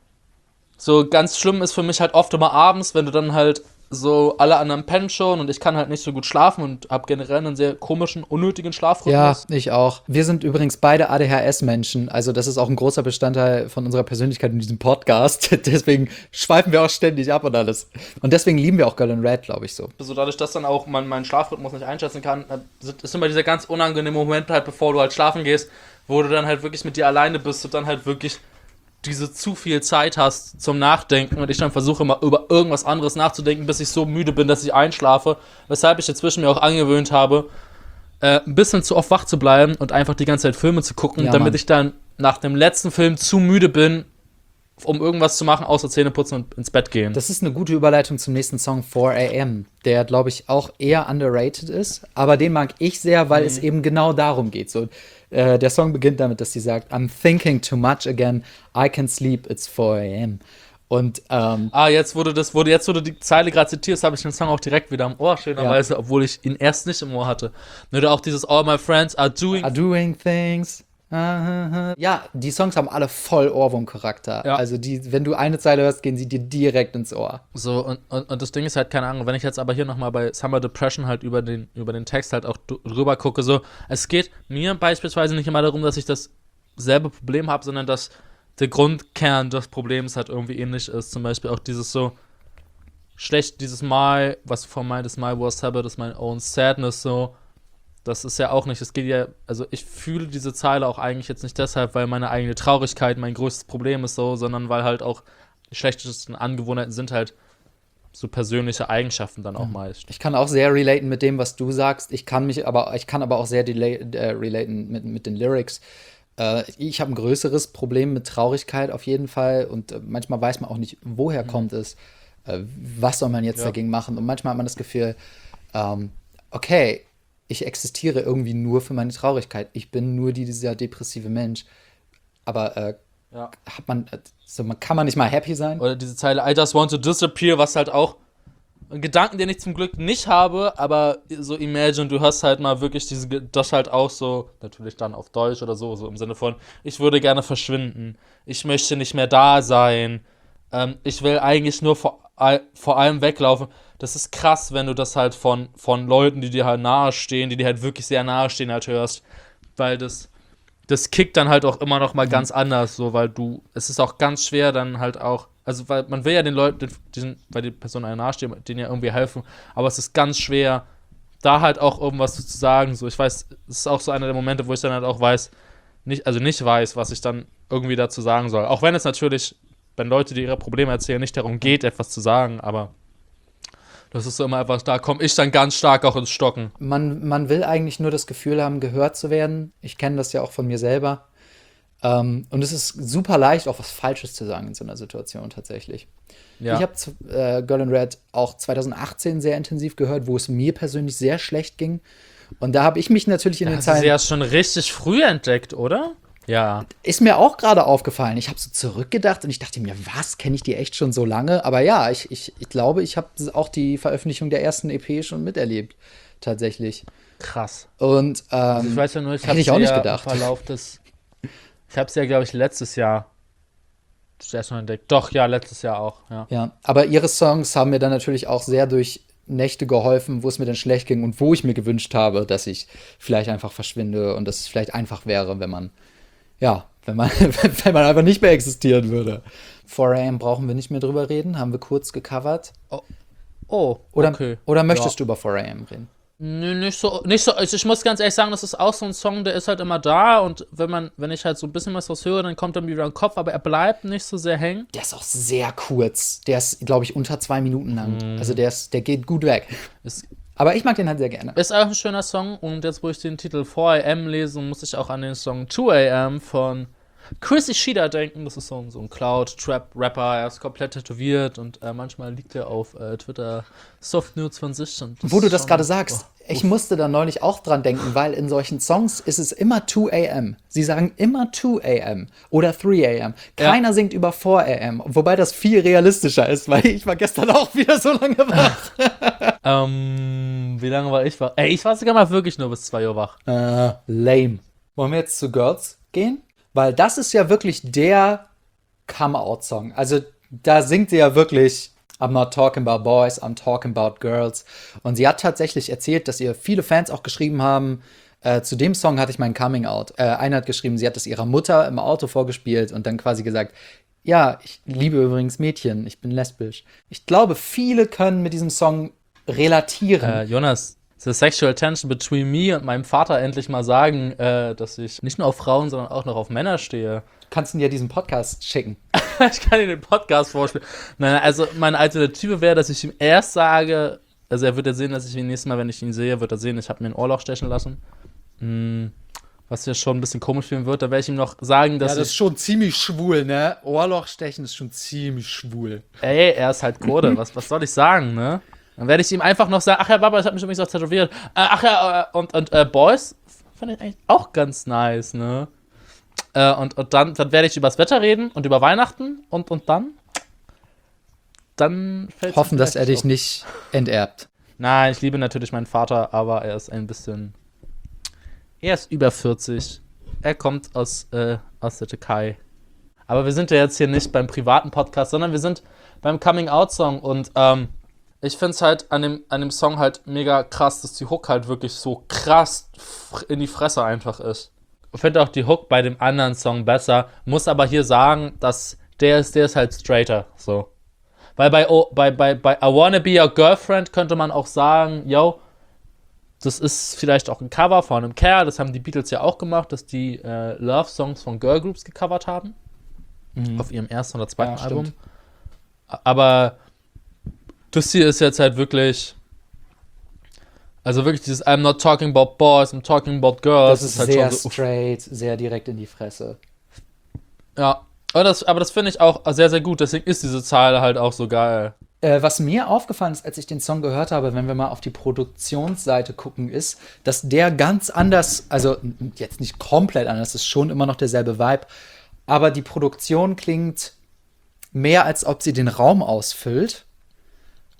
so ganz schlimm ist für mich halt oft immer abends, wenn du dann halt so alle anderen pennen schon und ich kann halt nicht so gut schlafen und habe generell einen sehr komischen, unnötigen Schlafrhythmus. Ja, ich auch. Wir sind übrigens beide A D H S-Menschen, also das ist auch ein großer Bestandteil von unserer Persönlichkeit in diesem Podcast. Deswegen schweifen wir auch ständig ab und alles. Und deswegen lieben wir auch Girl in Red, glaube ich so. So dadurch, dass dann auch man meinen Schlafrhythmus nicht einschätzen kann, ist immer dieser ganz unangenehme Moment halt, bevor du halt schlafen gehst, wo du dann halt wirklich mit dir alleine bist und dann halt wirklich diese zu viel Zeit hast zum Nachdenken und ich dann versuche immer über irgendwas anderes nachzudenken, bis ich so müde bin, dass ich einschlafe, weshalb ich inzwischen mir auch angewöhnt habe, äh, ein bisschen zu oft wach zu bleiben und einfach die ganze Zeit Filme zu gucken, ja, damit Mann. ich dann nach dem letzten Film zu müde bin, um irgendwas zu machen, außer Zähne putzen und ins Bett gehen. Das ist eine gute Überleitung zum nächsten Song, four a m, der, glaube ich, auch eher underrated ist, aber den mag ich sehr, weil mhm. es eben genau darum geht. So, äh, der Song beginnt damit, dass sie sagt, I'm thinking too much again, I can sleep, it's four a m. Und, ähm, ah, jetzt wurde das, wurde, jetzt wurde die Zeile gerade zitiert, habe ich den Song auch direkt wieder im Ohr, schönerweise, ja. obwohl ich ihn erst nicht im Ohr hatte. Oder auch dieses All my friends are doing, are doing things. Ja, die Songs haben alle voll Ohrwurm-Charakter. Ja. Also die, wenn du eine Zeile hörst, gehen sie dir direkt ins Ohr. So, und, und, und das Ding ist halt, keine Ahnung, wenn ich jetzt aber hier nochmal bei Summer Depression halt über den, über den Text halt auch drüber gucke, so, es geht mir beispielsweise nicht immer darum, dass ich dasselbe Problem habe, sondern dass der Grundkern des Problems halt irgendwie ähnlich ist. Zum Beispiel auch dieses so schlecht, dieses My, was du vorhin meintest, my worst habit is my own sadness, so. Das ist ja auch nicht, es geht ja, also ich fühle diese Zeile auch eigentlich jetzt nicht deshalb, weil meine eigene Traurigkeit mein größtes Problem ist so, sondern weil halt auch die schlechtesten Angewohnheiten sind halt so persönliche Eigenschaften dann auch meist. Ich kann auch sehr relaten mit dem, was du sagst. Ich kann mich aber, ich kann aber auch sehr delay, äh, relaten mit, mit den Lyrics. Äh, ich habe ein größeres Problem mit Traurigkeit auf jeden Fall und äh, manchmal weiß man auch nicht, woher mhm. kommt es, äh, was soll man jetzt ja. dagegen machen und manchmal hat man das Gefühl, ähm, okay, ich existiere irgendwie nur für meine Traurigkeit. Ich bin nur dieser depressive Mensch. Aber äh, ja. hat man, so, man, kann man nicht mal happy sein? Oder diese Zeile, I just want to disappear, was halt auch Gedanken, den ich zum Glück nicht habe, aber so imagine, du hast halt mal wirklich diese, das halt auch so, natürlich dann auf Deutsch oder so, so im Sinne von, ich würde gerne verschwinden, ich möchte nicht mehr da sein, ähm, ich will eigentlich nur vor, vor allem weglaufen. Das ist krass, wenn du das halt von, von Leuten, die dir halt nahestehen, die dir halt wirklich sehr nahestehen, halt hörst, weil das, das kickt dann halt auch immer noch mal mhm. ganz anders, so, weil du, es ist auch ganz schwer dann halt auch, also weil man will ja den Leuten, diesen, weil die Personen einem nahestehen, denen ja irgendwie helfen, aber es ist ganz schwer, da halt auch irgendwas zu sagen, so, ich weiß, es ist auch so einer der Momente, wo ich dann halt auch weiß, nicht, also nicht weiß, was ich dann irgendwie dazu sagen soll, auch wenn es natürlich, wenn Leute, die ihre Probleme erzählen, nicht darum geht, etwas zu sagen, aber das ist so immer etwas, da komme ich dann ganz stark auch ins Stocken. Man, man will eigentlich nur das Gefühl haben, gehört zu werden. Ich kenne das ja auch von mir selber. Ähm, und es ist super leicht, auch was Falsches zu sagen in so einer Situation tatsächlich. Ja. Ich habe äh, Girl in Red auch zwanzig achtzehn sehr intensiv gehört, wo es mir persönlich sehr schlecht ging. Und da habe ich mich natürlich in da den hast Zeilen... Du sie ja schon richtig früh entdeckt, oder? Ja. Ist mir auch gerade aufgefallen. Ich habe so zurückgedacht und ich dachte mir, was, kenne ich die echt schon so lange? Aber ja, ich, ich, ich glaube, ich habe auch die Veröffentlichung der ersten E P schon miterlebt, tatsächlich. Krass. Und ähm, also ich weiß ja nur, ich hätte ich auch nicht ja gedacht. Im Verlauf des, ich habe es ja, glaube ich, letztes Jahr zuerst noch entdeckt. Doch, ja, letztes Jahr auch. Ja. ja, aber ihre Songs haben mir dann natürlich auch sehr durch Nächte geholfen, wo es mir dann schlecht ging und wo ich mir gewünscht habe, dass ich vielleicht einfach verschwinde und dass es vielleicht einfach wäre, wenn man Ja, wenn man, wenn man einfach nicht mehr existieren würde. four a m brauchen wir nicht mehr drüber reden, haben wir kurz gecovert. Oh, oh oder, okay. Oder möchtest ja. du über four a m reden? Nö, nicht so, nicht so. Also ich muss ganz ehrlich sagen, das ist auch so ein Song, der ist halt immer da und wenn man, wenn ich halt so ein bisschen was draus höre, dann kommt er mir wieder in den Kopf, aber er bleibt nicht so sehr hängen. Der ist auch sehr kurz. Der ist, glaube ich, unter zwei Minuten lang. Mm. Also der ist, der geht gut weg. Ist Aber ich mag den halt sehr gerne. Ist auch ein schöner Song und jetzt, wo ich den Titel four a m lese, muss ich auch an den Song two a m von Chris Ishida denken. Das ist so ein, so ein Cloud-Trap-Rapper. Er ist komplett tätowiert und äh, manchmal liegt er auf äh, Twitter Soft-Nudes von sich. Und Wo du das gerade sagst, oh, ich musste da neulich auch dran denken, weil in solchen Songs ist es immer two a m Sie sagen immer two a m oder three a m Keiner ja. singt über four a m wobei das viel realistischer ist, weil ich war gestern auch wieder so lange wach. ähm, wie lange war ich wach? Ey, ich war sogar mal wirklich nur bis zwei Uhr wach. Äh, lame. Wollen wir jetzt zu Girls gehen? Weil das ist ja wirklich der Come-Out-Song. Also da singt sie ja wirklich I'm not talking about boys, I'm talking about girls. Und sie hat tatsächlich erzählt, dass ihr viele Fans auch geschrieben haben, äh, zu dem Song hatte ich mein Coming-Out. Äh, einer hat geschrieben, sie hat es ihrer Mutter im Auto vorgespielt und dann quasi gesagt, ja, ich liebe übrigens Mädchen, ich bin lesbisch. Ich glaube, viele können mit diesem Song relatieren. Äh, Jonas, the sexual tension between me und meinem Vater endlich mal sagen, äh, dass ich nicht nur auf Frauen, sondern auch noch auf Männer stehe. Kannst du dir diesen Podcast schicken? Ich kann dir den Podcast vorspielen. Nein, also meine Alternative wäre, dass ich ihm erst sage, also er wird ja sehen, dass ich ihn nächstes Mal, wenn ich ihn sehe, wird er sehen, ich habe mir ein Ohrloch stechen lassen. Hm, was ja schon ein bisschen komisch fühlen wird, da werde ich ihm noch sagen, dass ja, das ich... ist schon ziemlich schwul, ne? Ohrloch stechen ist schon ziemlich schwul. Ey, er ist halt Kurde, was, was soll ich sagen, ne? Dann werde ich ihm einfach noch sagen, ach ja, Baba, ich habe mich übrigens auch tätowiert. Äh, ach ja, äh, und, und äh, Boys fand ich eigentlich auch ganz nice, ne? Äh, und und dann, dann werde ich über das Wetter reden und über Weihnachten und, und dann? Dann fällt Hoffen, dass er dich auf. nicht enterbt. Nein, ich liebe natürlich meinen Vater, aber er ist ein bisschen... Er ist über vierzig. Er kommt aus, äh, aus der Türkei. Aber wir sind ja jetzt hier nicht beim privaten Podcast, sondern wir sind beim Coming-Out-Song und, ähm, ich finde es halt an dem, an dem Song halt mega krass, dass die Hook halt wirklich so krass in die Fresse einfach ist. Ich finde auch die Hook bei dem anderen Song besser, muss aber hier sagen, dass der ist, der ist halt straighter, so. Weil bei, oh, bei, bei, bei I Wanna Be Your Girlfriend könnte man auch sagen, yo, das ist vielleicht auch ein Cover von einem Kerl, das haben die Beatles ja auch gemacht, dass die äh, Love-Songs von Girlgroups gecovert haben. Mhm. Auf ihrem ersten oder zweiten ja, Album. Aber das hier ist jetzt halt wirklich, also wirklich dieses I'm not talking about boys, I'm talking about girls. Das ist, ist halt sehr schon so, straight, sehr direkt in die Fresse. Ja, aber das, aber das finde ich auch sehr, sehr gut. Deswegen ist diese Zahl halt auch so geil. Äh, was mir aufgefallen ist, als ich den Song gehört habe, wenn wir mal auf die Produktionsseite gucken, ist, dass der ganz anders, also jetzt nicht komplett anders, ist schon immer noch derselbe Vibe, aber die Produktion klingt mehr, als ob sie den Raum ausfüllt.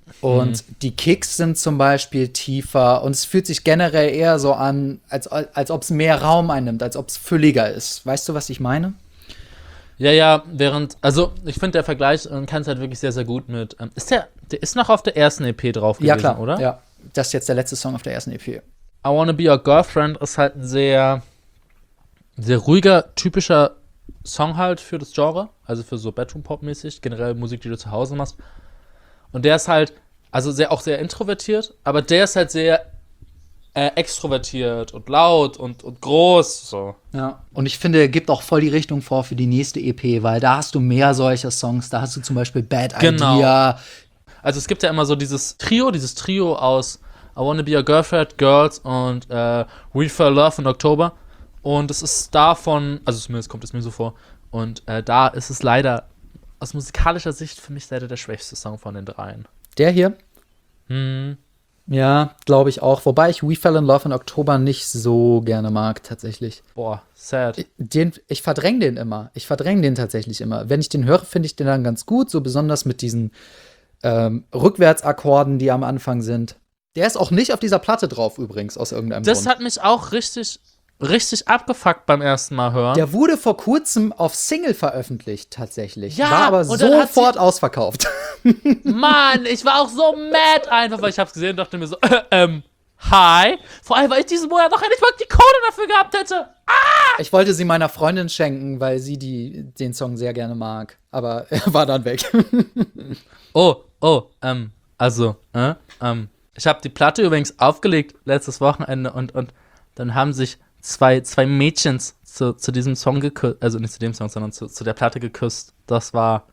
Und mhm. die Kicks sind zum Beispiel tiefer und es fühlt sich generell eher so an, als, als ob es mehr Raum einnimmt, als ob es fülliger ist. Weißt du, was ich meine? Ja, ja, während, also ich finde der Vergleich, man kann es halt wirklich sehr, sehr gut mit, ähm, ist der, der ist noch auf der ersten E P drauf gewesen, ja, klar, oder? Ja, das ist jetzt der letzte Song auf der ersten E P. I Wanna Be Your Girlfriend ist halt ein sehr, sehr ruhiger, typischer Song halt für das Genre, also für so Bedroom-Pop-mäßig, generell Musik, die du zu Hause machst. Und der ist halt, also sehr, auch sehr introvertiert, aber der ist halt sehr äh, extrovertiert und laut und, und groß, so. Ja, und ich finde, er gibt auch voll die Richtung vor für die nächste E P, weil da hast du mehr solcher Songs, da hast du zum Beispiel Bad Genau. Idea. Also es gibt ja immer so dieses Trio, dieses Trio aus I Wanna Be Your Girlfriend, Girls und äh, We Fell in Love in Oktober. Und es ist davon, also zumindest kommt es mir so vor, und äh, da ist es leider aus musikalischer Sicht für mich leider der schwächste Song von den dreien. Der hier? Hm. Ja, glaube ich auch. Wobei ich We Fell in Love in Oktober nicht so gerne mag, tatsächlich. Boah, sad. Den, ich verdränge den immer. Ich verdränge den tatsächlich immer. Wenn ich den höre, finde ich den dann ganz gut, so besonders mit diesen ähm, Rückwärtsakkorden, die am Anfang sind. Der ist auch nicht auf dieser Platte drauf übrigens, aus irgendeinem Das Grund. hat mich auch richtig, richtig abgefuckt beim ersten Mal hören. Der wurde vor kurzem auf Single veröffentlicht, tatsächlich. Ja, war aber und dann hat sofort sie- ausverkauft. Mann, ich war auch so mad einfach, weil ich hab's gesehen und dachte mir so, äh, ähm, hi. Vor allem, weil ich diesen Monat noch nicht mal die Kohle dafür gehabt hätte. Ich wollte sie meiner Freundin schenken, weil sie die, den Song sehr gerne mag. Aber er war dann weg. Oh, oh, ähm, also, äh, ähm, ich habe die Platte übrigens aufgelegt letztes Wochenende und, und dann haben sich zwei, zwei Mädchens zu, zu diesem Song geküsst, also nicht zu dem Song, sondern zu, zu der Platte geküsst. Das war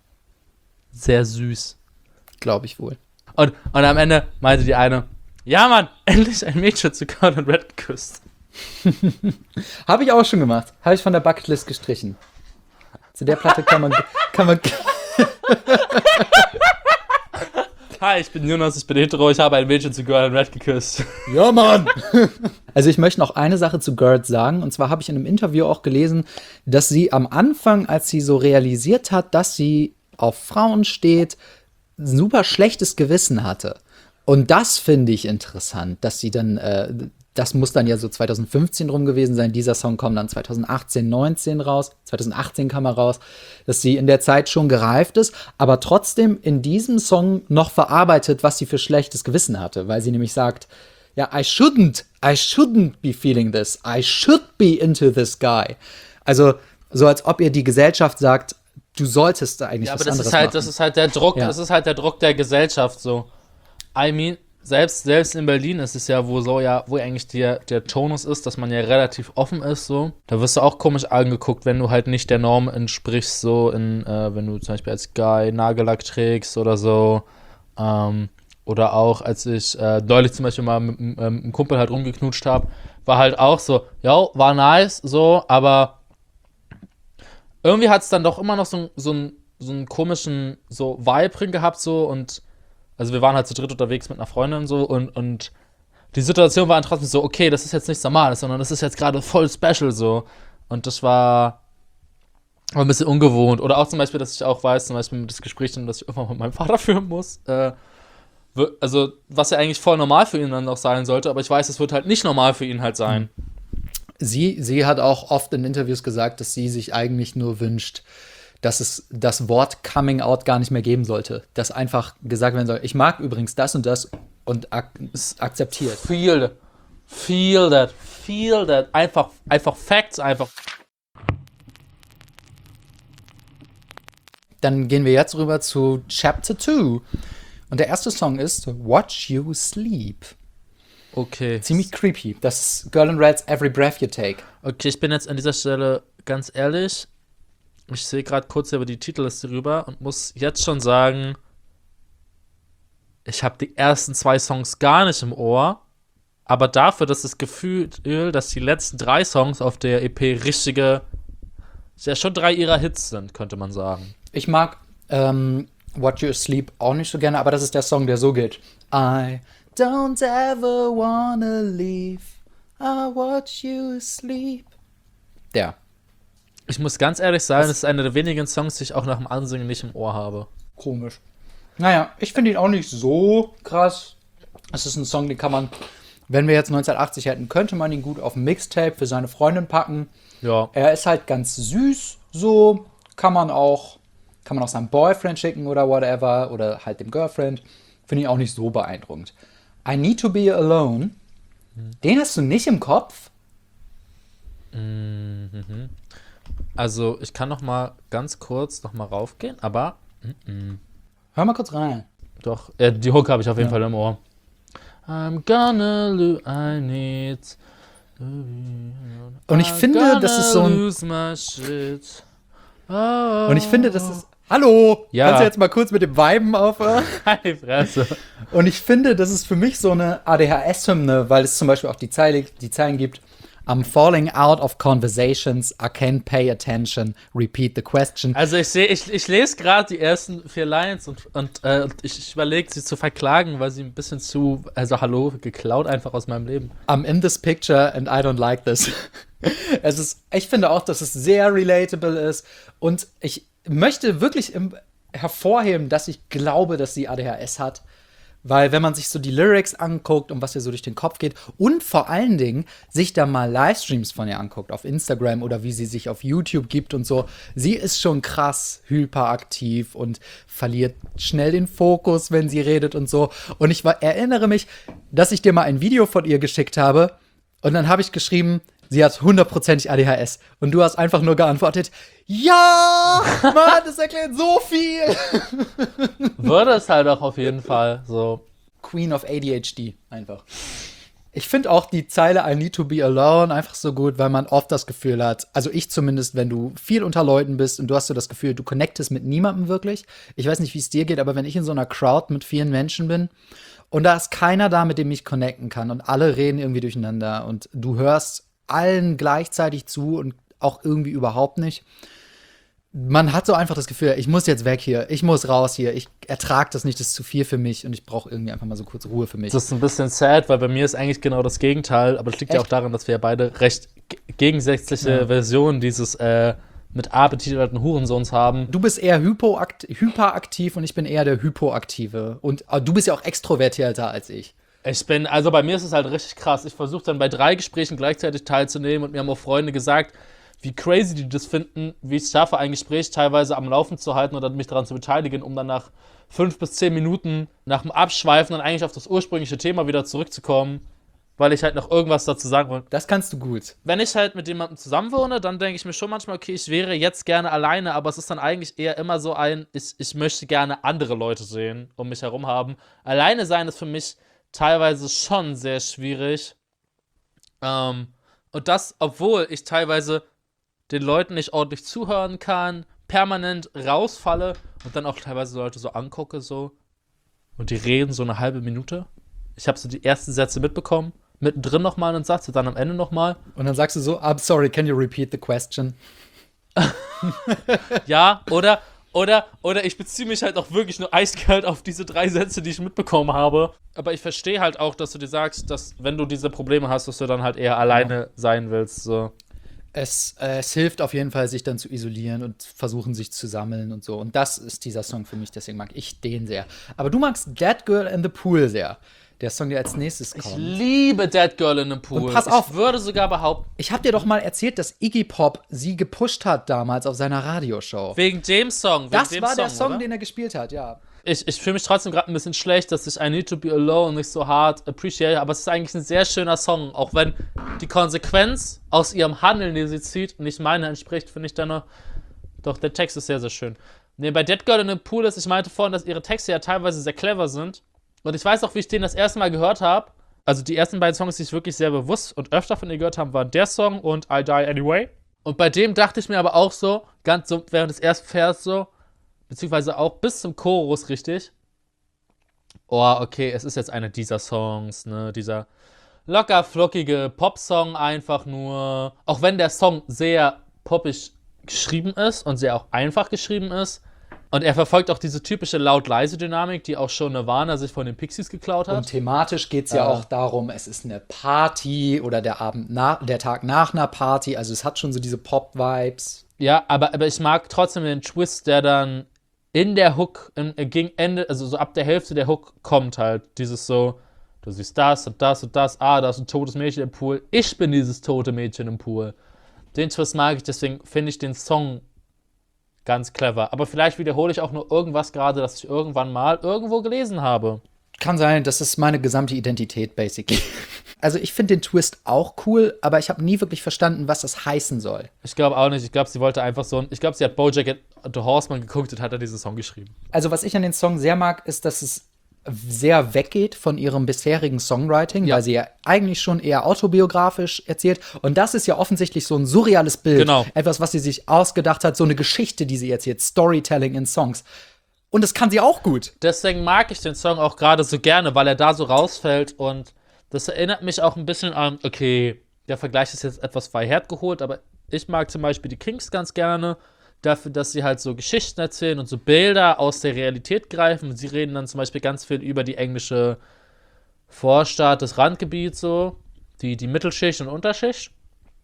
sehr süß. Glaube ich wohl. Und, und am Ende meinte die eine, ja Mann, endlich ein Mädchen zu Girl and Red geküsst. Habe ich auch schon gemacht. Habe ich von der Bucketlist gestrichen. Zu der Platte kann man, kann man Hi, ich bin Jonas, ich bin hetero, ich habe ein Mädchen zu Girl and Red geküsst. Ja, Mann! Also ich möchte noch eine Sache zu Gert sagen. Und zwar habe ich in einem Interview auch gelesen, dass sie am Anfang, als sie so realisiert hat, dass sie auf Frauen steht, ein super schlechtes Gewissen hatte. Und das finde ich interessant, dass sie dann, äh, das muss dann ja so zwanzig fünfzehn rum gewesen sein. Dieser Song kommt dann zwanzig achtzehn, neunzehn raus. zwanzig achtzehn kam er raus. Dass sie in der Zeit schon gereift ist, aber trotzdem in diesem Song noch verarbeitet, was sie für schlechtes Gewissen hatte. Weil sie nämlich sagt, ja, I shouldn't, I shouldn't be feeling this. I should be into this guy. Also so als ob ihr die Gesellschaft sagt, du solltest eigentlich Ja, was aber das anderes ist halt, machen. das ist halt der Druck, Ja. das ist halt der Druck der Gesellschaft so. I mean, selbst, selbst in Berlin ist es ja, wo so ja, wo eigentlich der, der Tonus ist, dass man ja relativ offen ist, so. Da wirst du auch komisch angeguckt, wenn du halt nicht der Norm entsprichst, so in, äh, wenn du zum Beispiel als Guy Nagellack trägst oder so. Ähm, oder auch, als ich äh, neulich zum Beispiel mal mit, mit einem Kumpel halt rumgeknutscht habe, war halt auch so, ja, war nice, so, aber irgendwie hat es dann doch immer noch so, so, einen, so einen komischen so Vibe drin gehabt, so, und also wir waren halt zu dritt unterwegs mit einer Freundin und so, und, und die Situation war dann trotzdem so, okay, das ist jetzt nichts Normales, sondern das ist jetzt gerade voll special, so, und das war, war ein bisschen ungewohnt. Oder auch zum Beispiel, dass ich auch weiß, zum Beispiel das Gespräch, das ich irgendwann mit meinem Vater führen muss, äh, wir- also, was ja eigentlich voll normal für ihn dann auch sein sollte, aber ich weiß, es wird halt nicht normal für ihn halt sein. Sie, sie hat auch oft in Interviews gesagt, dass sie sich eigentlich nur wünscht, dass es das Wort Coming Out gar nicht mehr geben sollte. Dass einfach gesagt werden soll, ich mag übrigens das und das und ak akzeptiert. Feel, feel that, feel that. Einfach, einfach Facts, einfach. Dann gehen wir jetzt rüber zu Chapter zwei. Und der erste Song ist Watch You Sleep. Okay. Ziemlich creepy. Das ist Girl and Red's Every Breath You Take. Okay, ich bin jetzt an dieser Stelle ganz ehrlich. Ich sehe gerade kurz über die Titelliste rüber und muss jetzt schon sagen, ich habe die ersten zwei Songs gar nicht im Ohr, aber dafür, dass das Gefühl, dass die letzten drei Songs auf der E P richtige, ja schon drei ihrer Hits sind, könnte man sagen. Ich mag ähm, Watch You Sleep auch nicht so gerne, aber das ist der Song, der so geht. I don't ever wanna leave. I watch you sleep. Der. Ich muss ganz ehrlich sagen, das ist einer der wenigen Songs, die ich auch nach dem Ansingen nicht im Ohr habe. Komisch. Naja, ich finde ihn auch nicht so krass. Es ist ein Song, den kann man, wenn wir jetzt neunzehnhundertachtzig hätten, könnte man ihn gut auf ein Mixtape für seine Freundin packen. Ja. Er ist halt ganz süß, so kann man auch, kann man auch seinem Boyfriend schicken oder whatever oder halt dem Girlfriend. Finde ich auch nicht so beeindruckend. I Need to Be Alone, den hast du nicht im Kopf? Mhm. Also, ich kann noch mal ganz kurz noch mal raufgehen, aber mm-mm. Hör mal kurz rein. Doch, äh, die Hook habe ich auf jeden Ja. Fall im Ohr. I'm gonna lose, I need Und ich finde, das ist so ein lose my shit. Oh. Und ich finde, das ist Hallo, Ja. kannst du jetzt mal kurz mit dem Viben aufhören? Meine Fresse. Und ich finde, das ist für mich so eine A D H S-Hymne, weil es zum Beispiel auch die, Zeile, die Zeilen gibt. I'm falling out of conversations, I can't pay attention, repeat the question. Also ich sehe, ich, ich lese gerade die ersten vier Lines und, und, äh, und ich, ich überlege, sie zu verklagen, weil sie ein bisschen zu, also hallo, geklaut einfach aus meinem Leben. I'm in this picture and I don't like this. Es ist, ich finde auch, dass es sehr relatable ist und ich möchte wirklich im, hervorheben, dass ich glaube, dass sie A D H S hat. Weil wenn man sich so die Lyrics anguckt und was ihr so durch den Kopf geht und vor allen Dingen sich da mal Livestreams von ihr anguckt auf Instagram oder wie sie sich auf YouTube gibt und so, sie ist schon krass hyperaktiv und verliert schnell den Fokus, wenn sie redet und so. Und ich war, erinnere mich, dass ich dir mal ein Video von ihr geschickt habe und dann habe ich geschrieben, sie hat hundertprozentig A D H S. Und du hast einfach nur geantwortet, ja, Mann, das erklärt so viel. Würde es halt auch auf jeden Fall so. Queen of A D H D, einfach. Ich finde auch die Zeile I need to be alone einfach so gut, weil man oft das Gefühl hat, also ich zumindest, wenn du viel unter Leuten bist und du hast so das Gefühl, du connectest mit niemandem wirklich. Ich weiß nicht, wie es dir geht, aber wenn ich in so einer Crowd mit vielen Menschen bin und da ist keiner da, mit dem ich connecten kann und alle reden irgendwie durcheinander und du hörst allen gleichzeitig zu und auch irgendwie überhaupt nicht. Man hat so einfach das Gefühl, ich muss jetzt weg hier, ich muss raus hier, ich ertrage das nicht, das ist zu viel für mich und ich brauche irgendwie einfach mal so kurz Ruhe für mich. Das ist ein bisschen sad, weil bei mir ist eigentlich genau das Gegenteil, aber das liegt ja Echt? auch daran, dass wir ja beide recht g- gegensätzliche Ja. Versionen dieses äh, mit A betitelten Hurensohns haben. Du bist eher hypoakt- hyperaktiv und ich bin eher der Hypoaktive. Und äh, du bist ja auch extrovertierter als ich. Ich bin, also bei mir ist es halt richtig krass. Ich versuche dann bei drei Gesprächen gleichzeitig teilzunehmen und mir haben auch Freunde gesagt, wie crazy die das finden, wie ich es schaffe, ein Gespräch teilweise am Laufen zu halten oder mich daran zu beteiligen, um dann nach fünf bis zehn Minuten nach dem Abschweifen dann eigentlich auf das ursprüngliche Thema wieder zurückzukommen, weil ich halt noch irgendwas dazu sagen wollte. Das kannst du gut. Wenn ich halt mit jemandem zusammenwohne, dann denke ich mir schon manchmal, okay, ich wäre jetzt gerne alleine, aber es ist dann eigentlich eher immer so ein, ich, ich möchte gerne andere Leute sehen, um mich herum haben. Alleine sein ist für mich teilweise schon sehr schwierig. Ähm, und das, obwohl ich teilweise den Leuten nicht ordentlich zuhören kann, permanent rausfalle und dann auch teilweise Leute so angucke so und die reden so eine halbe Minute. Ich habe so die ersten Sätze mitbekommen, mittendrin nochmal einen Satz und dann am Ende nochmal. Und dann sagst du so, I'm sorry, can you repeat the question? Ja, oder, oder, oder ich beziehe mich halt auch wirklich nur eiskalt auf diese drei Sätze, die ich mitbekommen habe. Aber ich verstehe halt auch, dass du dir sagst, dass wenn du diese Probleme hast, dass du dann halt eher alleine sein willst, so. Es, äh, es hilft auf jeden Fall, sich dann zu isolieren und versuchen, sich zu sammeln und so. Und das ist dieser Song für mich, deswegen mag ich den sehr. Aber du magst That Girl in the Pool sehr. Der Song, der als nächstes Ich kommt. liebe Dead Girl in the Pool. Und pass auf. Ich würde sogar behaupten, Ich habe dir doch mal erzählt, dass Iggy Pop sie gepusht hat damals auf seiner Radioshow. wegen dem Song. Wegen Das dem war der Song, oder? den er gespielt hat, ja. Ich, ich fühle mich trotzdem gerade ein bisschen schlecht, dass ich I Need to Be Alone nicht so hart appreciate, aber es ist eigentlich ein sehr schöner Song, auch wenn die Konsequenz aus ihrem Handeln, die sie zieht, nicht meine entspricht, finde ich dann noch, doch der Text ist sehr, sehr schön. Ne, bei Dead Girl in the Pool ist, ich meinte vorhin, dass ihre Texte ja teilweise sehr clever sind und ich weiß auch, wie ich den das erste Mal gehört habe, also die ersten beiden Songs, die ich wirklich sehr bewusst und öfter von ihr gehört habe, waren der Song und I Die Anyway. Und bei dem dachte ich mir aber auch so, ganz so während des ersten Vers so, beziehungsweise auch bis zum Chorus richtig. Oh, okay, es ist jetzt einer dieser Songs, ne, dieser locker flockige Popsong einfach nur. Auch wenn der Song sehr poppig geschrieben ist und sehr auch einfach geschrieben ist. Und er verfolgt auch diese typische laut-leise-Dynamik, die auch schon Nirvana sich von den Pixies geklaut hat. Und thematisch geht es ja Ja. auch darum, es ist eine Party oder der Abend nach, der Tag nach einer Party. Also es hat schon so diese Pop-Vibes. Ja, aber, aber ich mag trotzdem den Twist, der dann in der Hook, in, äh, gegen Ende, also so ab der Hälfte der Hook kommt halt dieses so, du siehst das und das und das, ah, da ist ein totes Mädchen im Pool, ich bin dieses tote Mädchen im Pool. Den Twist mag ich, deswegen finde ich den Song ganz clever. Aber vielleicht wiederhole ich auch nur irgendwas gerade, das ich irgendwann mal irgendwo gelesen habe. Kann sein, das ist meine gesamte Identität, basically. Also ich finde den Twist auch cool, aber ich habe nie wirklich verstanden, was das heißen soll. Ich glaube auch nicht. Ich glaube, sie wollte einfach so ein. Ich glaube, sie hat BoJack The Horseman geguckt und hat dann diesen Song geschrieben. Also was ich an den Song sehr mag, ist, dass es sehr weggeht von ihrem bisherigen Songwriting, Ja. weil sie ja eigentlich schon eher autobiografisch erzählt. Und das ist ja offensichtlich so ein surreales Bild. Genau. Etwas, was sie sich ausgedacht hat, so eine Geschichte, die sie erzählt. Storytelling in Songs. Und das kann sie auch gut. Deswegen mag ich den Song auch gerade so gerne, weil er da so rausfällt und das erinnert mich auch ein bisschen an, okay, der Vergleich ist jetzt etwas weit hergeholt, aber ich mag zum Beispiel die Kings ganz gerne dafür, dass sie halt so Geschichten erzählen und so Bilder aus der Realität greifen. Sie reden dann zum Beispiel ganz viel über die englische Vorstadt, das Randgebiet so, die, die Mittelschicht und Unterschicht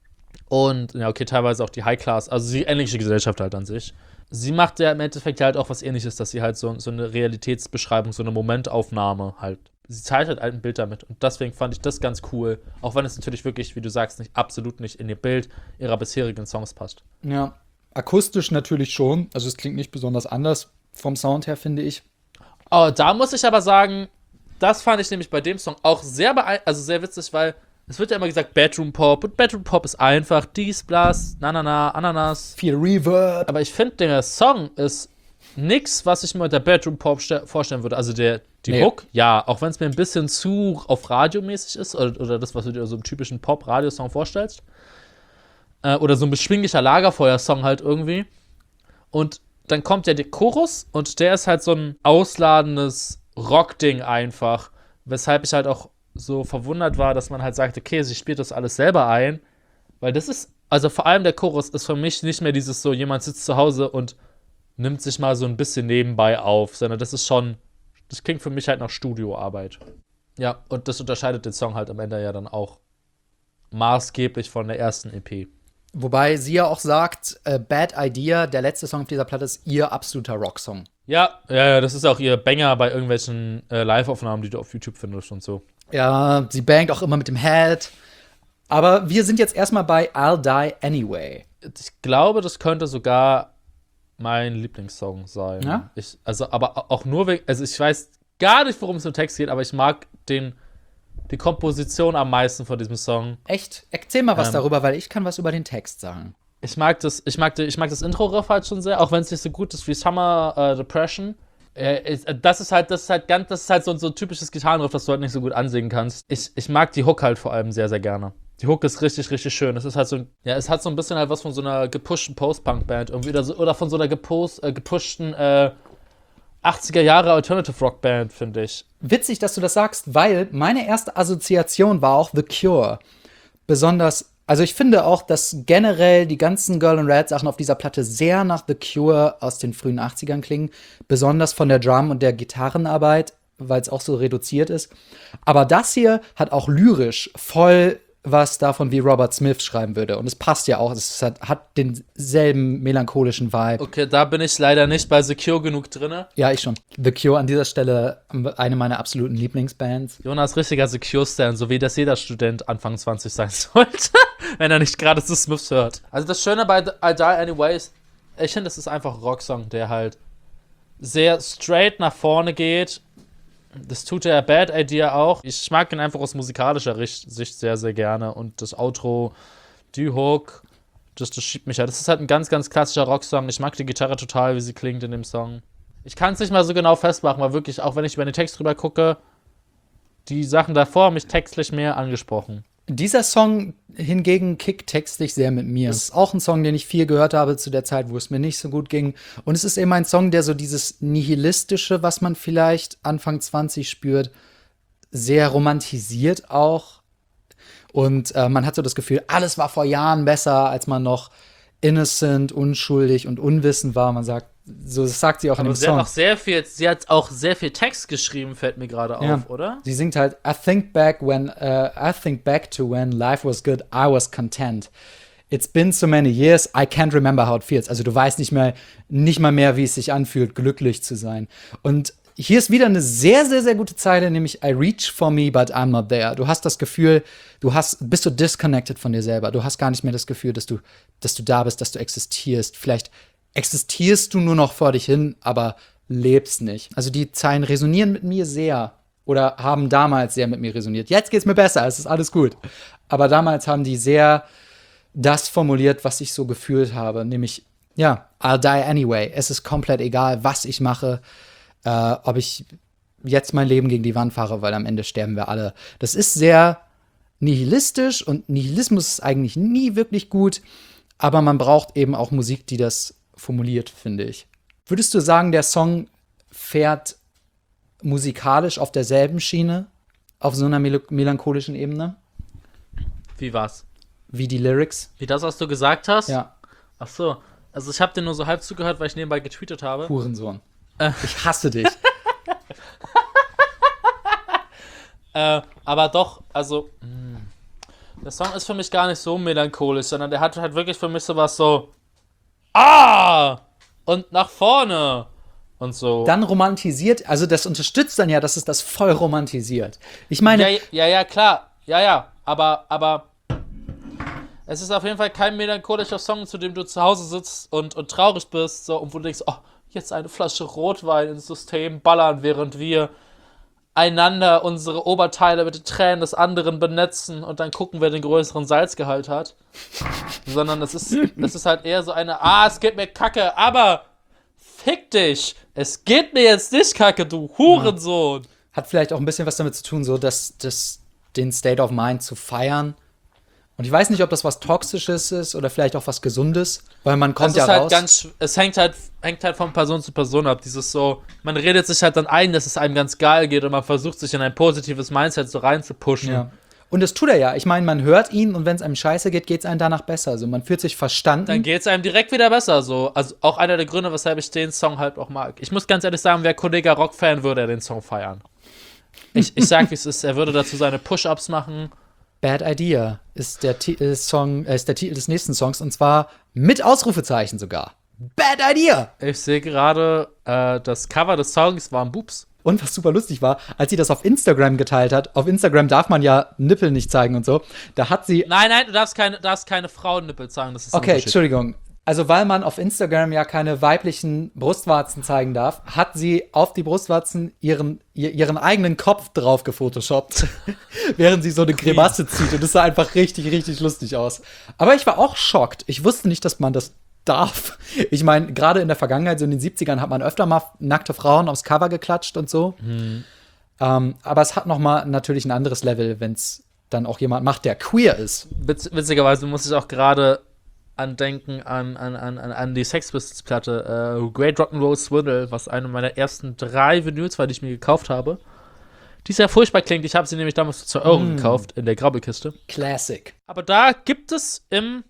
und, ja, okay, teilweise auch die High Class, also die englische Gesellschaft halt an sich. Sie macht ja im Endeffekt halt auch was Ähnliches, dass sie halt so, so eine Realitätsbeschreibung, so eine Momentaufnahme halt. Sie zeichnet halt ein Bild damit. Und deswegen fand ich das ganz cool. Auch wenn es natürlich wirklich, wie du sagst, nicht absolut nicht in ihr Bild ihrer bisherigen Songs passt. Ja, akustisch natürlich schon. Also es klingt nicht besonders anders vom Sound her, finde ich. Oh, da muss ich aber sagen, das fand ich nämlich bei dem Song auch sehr beein- also sehr witzig, weil es wird ja immer gesagt Bedroom Pop und Bedroom Pop ist einfach dies, blas, na na na, Ananas. Viel Reverb. Aber ich finde, der Song ist nix, was ich mir unter Bedroom Pop ste- vorstellen würde. Also der, die Nee. Hook, ja, auch wenn es mir ein bisschen zu auf radiomäßig ist oder, oder das, was du dir so im typischen Pop-Radiosong vorstellst. Äh, oder so ein beschwinglicher Lagerfeuer-Song halt irgendwie. Und dann kommt ja der Chorus und der ist halt so ein ausladendes Rock-Ding einfach. Weshalb ich halt auch so verwundert war, dass man halt sagt, okay, sie spielt das alles selber ein. Weil das ist, also vor allem der Chorus ist für mich nicht mehr dieses so, jemand sitzt zu Hause und nimmt sich mal so ein bisschen nebenbei auf, sondern das ist schon, das klingt für mich halt nach Studioarbeit. Ja, und das unterscheidet den Song halt am Ende ja dann auch maßgeblich von der ersten E P. Wobei sie ja auch sagt, äh, Bad Idea, der letzte Song auf dieser Platte, ist ihr absoluter Rocksong. Ja, ja, ja, das ist auch ihr Banger bei irgendwelchen äh, Live-Aufnahmen, die du auf YouTube findest und so. Ja, sie bangt auch immer mit dem Head. Aber wir sind jetzt erstmal bei I'll Die Anyway. Ich glaube, das könnte sogar mein Lieblingssong sein. Ja? Ich, also, aber auch nur wegen, also ich weiß gar nicht, worum es im Text geht, aber ich mag den, die Komposition am meisten von diesem Song. Echt? Erzähl mal was Ähm. darüber, weil ich kann was über den Text sagen. Ich mag das, ich mag, die, ich mag das Intro-Riff halt schon sehr, auch wenn es nicht so gut ist wie Summer äh, Depression. Äh, ist, das ist halt, das ist halt ganz, das ist halt so, so ein typisches Gitarrenriff, das du halt nicht so gut ansingen kannst. Ich, ich mag die Hook halt vor allem sehr, sehr gerne. Die Hook ist richtig, richtig schön. Es ist halt so, ein- ja, es hat so ein bisschen halt was von so einer gepushten Post-Punk-Band irgendwie oder, so, oder von so einer gepost, äh, gepushten äh, achtziger Jahre Alternative Rock Band, finde ich. Witzig, dass du das sagst, weil meine erste Assoziation war auch The Cure. Besonders, also ich finde auch, dass generell die ganzen Girl in Red Sachen auf dieser Platte sehr nach The Cure aus den frühen achtzigern klingen. Besonders von der Drum- und der Gitarrenarbeit, weil es auch so reduziert ist. Aber das hier hat auch lyrisch voll was davon, wie Robert Smith schreiben würde. Und es passt ja auch, es hat, hat denselben melancholischen Vibe. Okay, da bin ich leider nicht bei Secure genug drin. Ja, ich schon. The Cure an dieser Stelle eine meiner absoluten Lieblingsbands. Jonas richtiger Secure-Stan, so wie das jeder Student Anfang zwanzig sein sollte, wenn er nicht gerade zu Smiths hört. Also das Schöne bei I Die Anyway ist, ich finde, das ist einfach ein Rocksong, der halt sehr straight nach vorne geht. Das tut der Bad Idea auch. Ich mag ihn einfach aus musikalischer Richt- Sicht sehr, sehr gerne. Und das Outro, die Hook, das, das schiebt mich halt. Das ist halt ein ganz, ganz klassischer Rocksong. Ich mag die Gitarre total, wie sie klingt in dem Song. Ich kann es nicht mal so genau festmachen, weil wirklich, auch wenn ich über den Text drüber gucke, die Sachen davor haben mich textlich mehr angesprochen. Dieser Song hingegen kickt textlich sehr mit mir. Es ist auch ein Song, den ich viel gehört habe zu der Zeit, wo es mir nicht so gut ging. Und es ist eben ein Song, der so dieses Nihilistische, was man vielleicht Anfang zwanzig spürt, sehr romantisiert auch. Und äh, man hat so das Gefühl, alles war vor Jahren besser, als man noch innocent, unschuldig und unwissend war. Man sagt, so das sagt sie auch in Aber dem sie hat Song. auch sehr viel, sie hat auch sehr viel Text geschrieben, fällt mir gerade auf, Ja. oder? Sie singt halt, I think back when, uh, I think back to when life was good, I was content. It's been so many years, I can't remember how it feels. Also du weißt nicht mehr, nicht mal mehr, wie es sich anfühlt, glücklich zu sein. Und hier ist wieder eine sehr, sehr, sehr gute Zeile, nämlich I reach for me, but I'm not there. Du hast das Gefühl, du hast, bist du disconnected von dir selber. Du hast gar nicht mehr das Gefühl, dass du, dass du da bist, dass du existierst. Vielleicht existierst du nur noch vor dich hin, aber lebst nicht. Also die Zeilen resonieren mit mir sehr oder haben damals sehr mit mir resoniert. Jetzt geht's mir besser, es ist alles gut. Aber damals haben die sehr das formuliert, was ich so gefühlt habe, nämlich, ja, I'll die anyway. Es ist komplett egal, was ich mache, äh, ob ich jetzt mein Leben gegen die Wand fahre, weil am Ende sterben wir alle. Das ist sehr nihilistisch und Nihilismus ist eigentlich nie wirklich gut, aber man braucht eben auch Musik, die das formuliert, finde ich. Würdest du sagen, der Song fährt musikalisch auf derselben Schiene, auf so einer mel- melancholischen Ebene? Wie war's? Wie die Lyrics? Wie das, was du gesagt hast? Ja. Ach so. Also ich habe dir nur so halb zugehört, weil ich nebenbei getweetet habe. Hurensohn. Äh. Ich hasse dich. äh, aber doch, also mh. der Song ist für mich gar nicht so melancholisch, sondern der hat halt wirklich für mich sowas so Ah! Und nach vorne und so. Dann romantisiert, also das unterstützt dann ja, dass es das voll romantisiert. Ich meine, Ja, ja, ja, klar. Ja, ja. Aber, aber es ist auf jeden Fall kein melancholischer Song, zu dem du zu Hause sitzt und, und traurig bist, so, und wo du denkst, oh, jetzt eine Flasche Rotwein ins System ballern, während wir einander unsere Oberteile mit den Tränen des anderen benetzen und dann gucken, wer den größeren Salzgehalt hat. Sondern es ist, es ist halt eher so eine, ah, es geht mir kacke, aber fick dich, es geht mir jetzt nicht kacke, du Hurensohn. hat vielleicht auch ein bisschen was damit zu tun, so dass das den State of Mind zu feiern. Und ich weiß nicht, ob das was Toxisches ist oder vielleicht auch was Gesundes, weil man kommt es ja ist halt raus. ganz, es hängt halt, hängt halt von Person zu Person ab. Dieses so, man redet sich halt dann ein, dass es einem ganz geil geht und man versucht sich in ein positives Mindset so reinzupushen. Ja. Und das tut er ja. Ich meine, man hört ihn und wenn es einem scheiße geht, geht es einem danach besser. Also man fühlt sich verstanden. Dann geht es einem direkt wieder besser. So. Also auch einer der Gründe, weshalb ich den Song halt auch mag. Ich muss ganz ehrlich sagen, wer Kollega Rock-Fan, würde er den Song feiern. Ich, ich sag, wie es ist, er würde dazu seine Push-Ups machen. Bad Idea ist der, Ti- äh, Song, äh, ist der Titel des nächsten Songs und zwar mit Ausrufezeichen sogar. Bad Idea! Ich sehe gerade, äh, das Cover des Songs war ein Boobs. Und was super lustig war, als sie das auf Instagram geteilt hat, auf Instagram darf man ja Nippel nicht zeigen und so, da hat sie. Nein, nein, du darfst keine, darfst keine Frauennippel zeigen. Das ist ein Okay, Unterschied. Entschuldigung. Also, weil man auf Instagram ja keine weiblichen Brustwarzen zeigen darf, hat sie auf die Brustwarzen ihren, ihr- ihren eigenen Kopf drauf gefotoshoppt, während sie so eine Grimasse zieht. Und das sah einfach richtig, richtig lustig aus. Aber ich war auch schockt. Ich wusste nicht, dass man das darf. Ich meine, gerade in der Vergangenheit, so in den siebzigern, hat man öfter mal nackte Frauen aufs Cover geklatscht und so. Mhm. Ähm, aber es hat noch mal natürlich ein anderes Level, wenn es dann auch jemand macht, der queer ist. Witz, witzigerweise muss ich auch gerade andenken an, an, an, an an die Sex Pistols Platte äh, Great Rock'n'Roll Swindle, was eine meiner ersten drei Vinyls war, die ich mir gekauft habe. Die sehr furchtbar klingt. Ich habe sie nämlich damals für zwei Euro Mm. gekauft in der Grabbelkiste. Classic. Aber da gibt es im,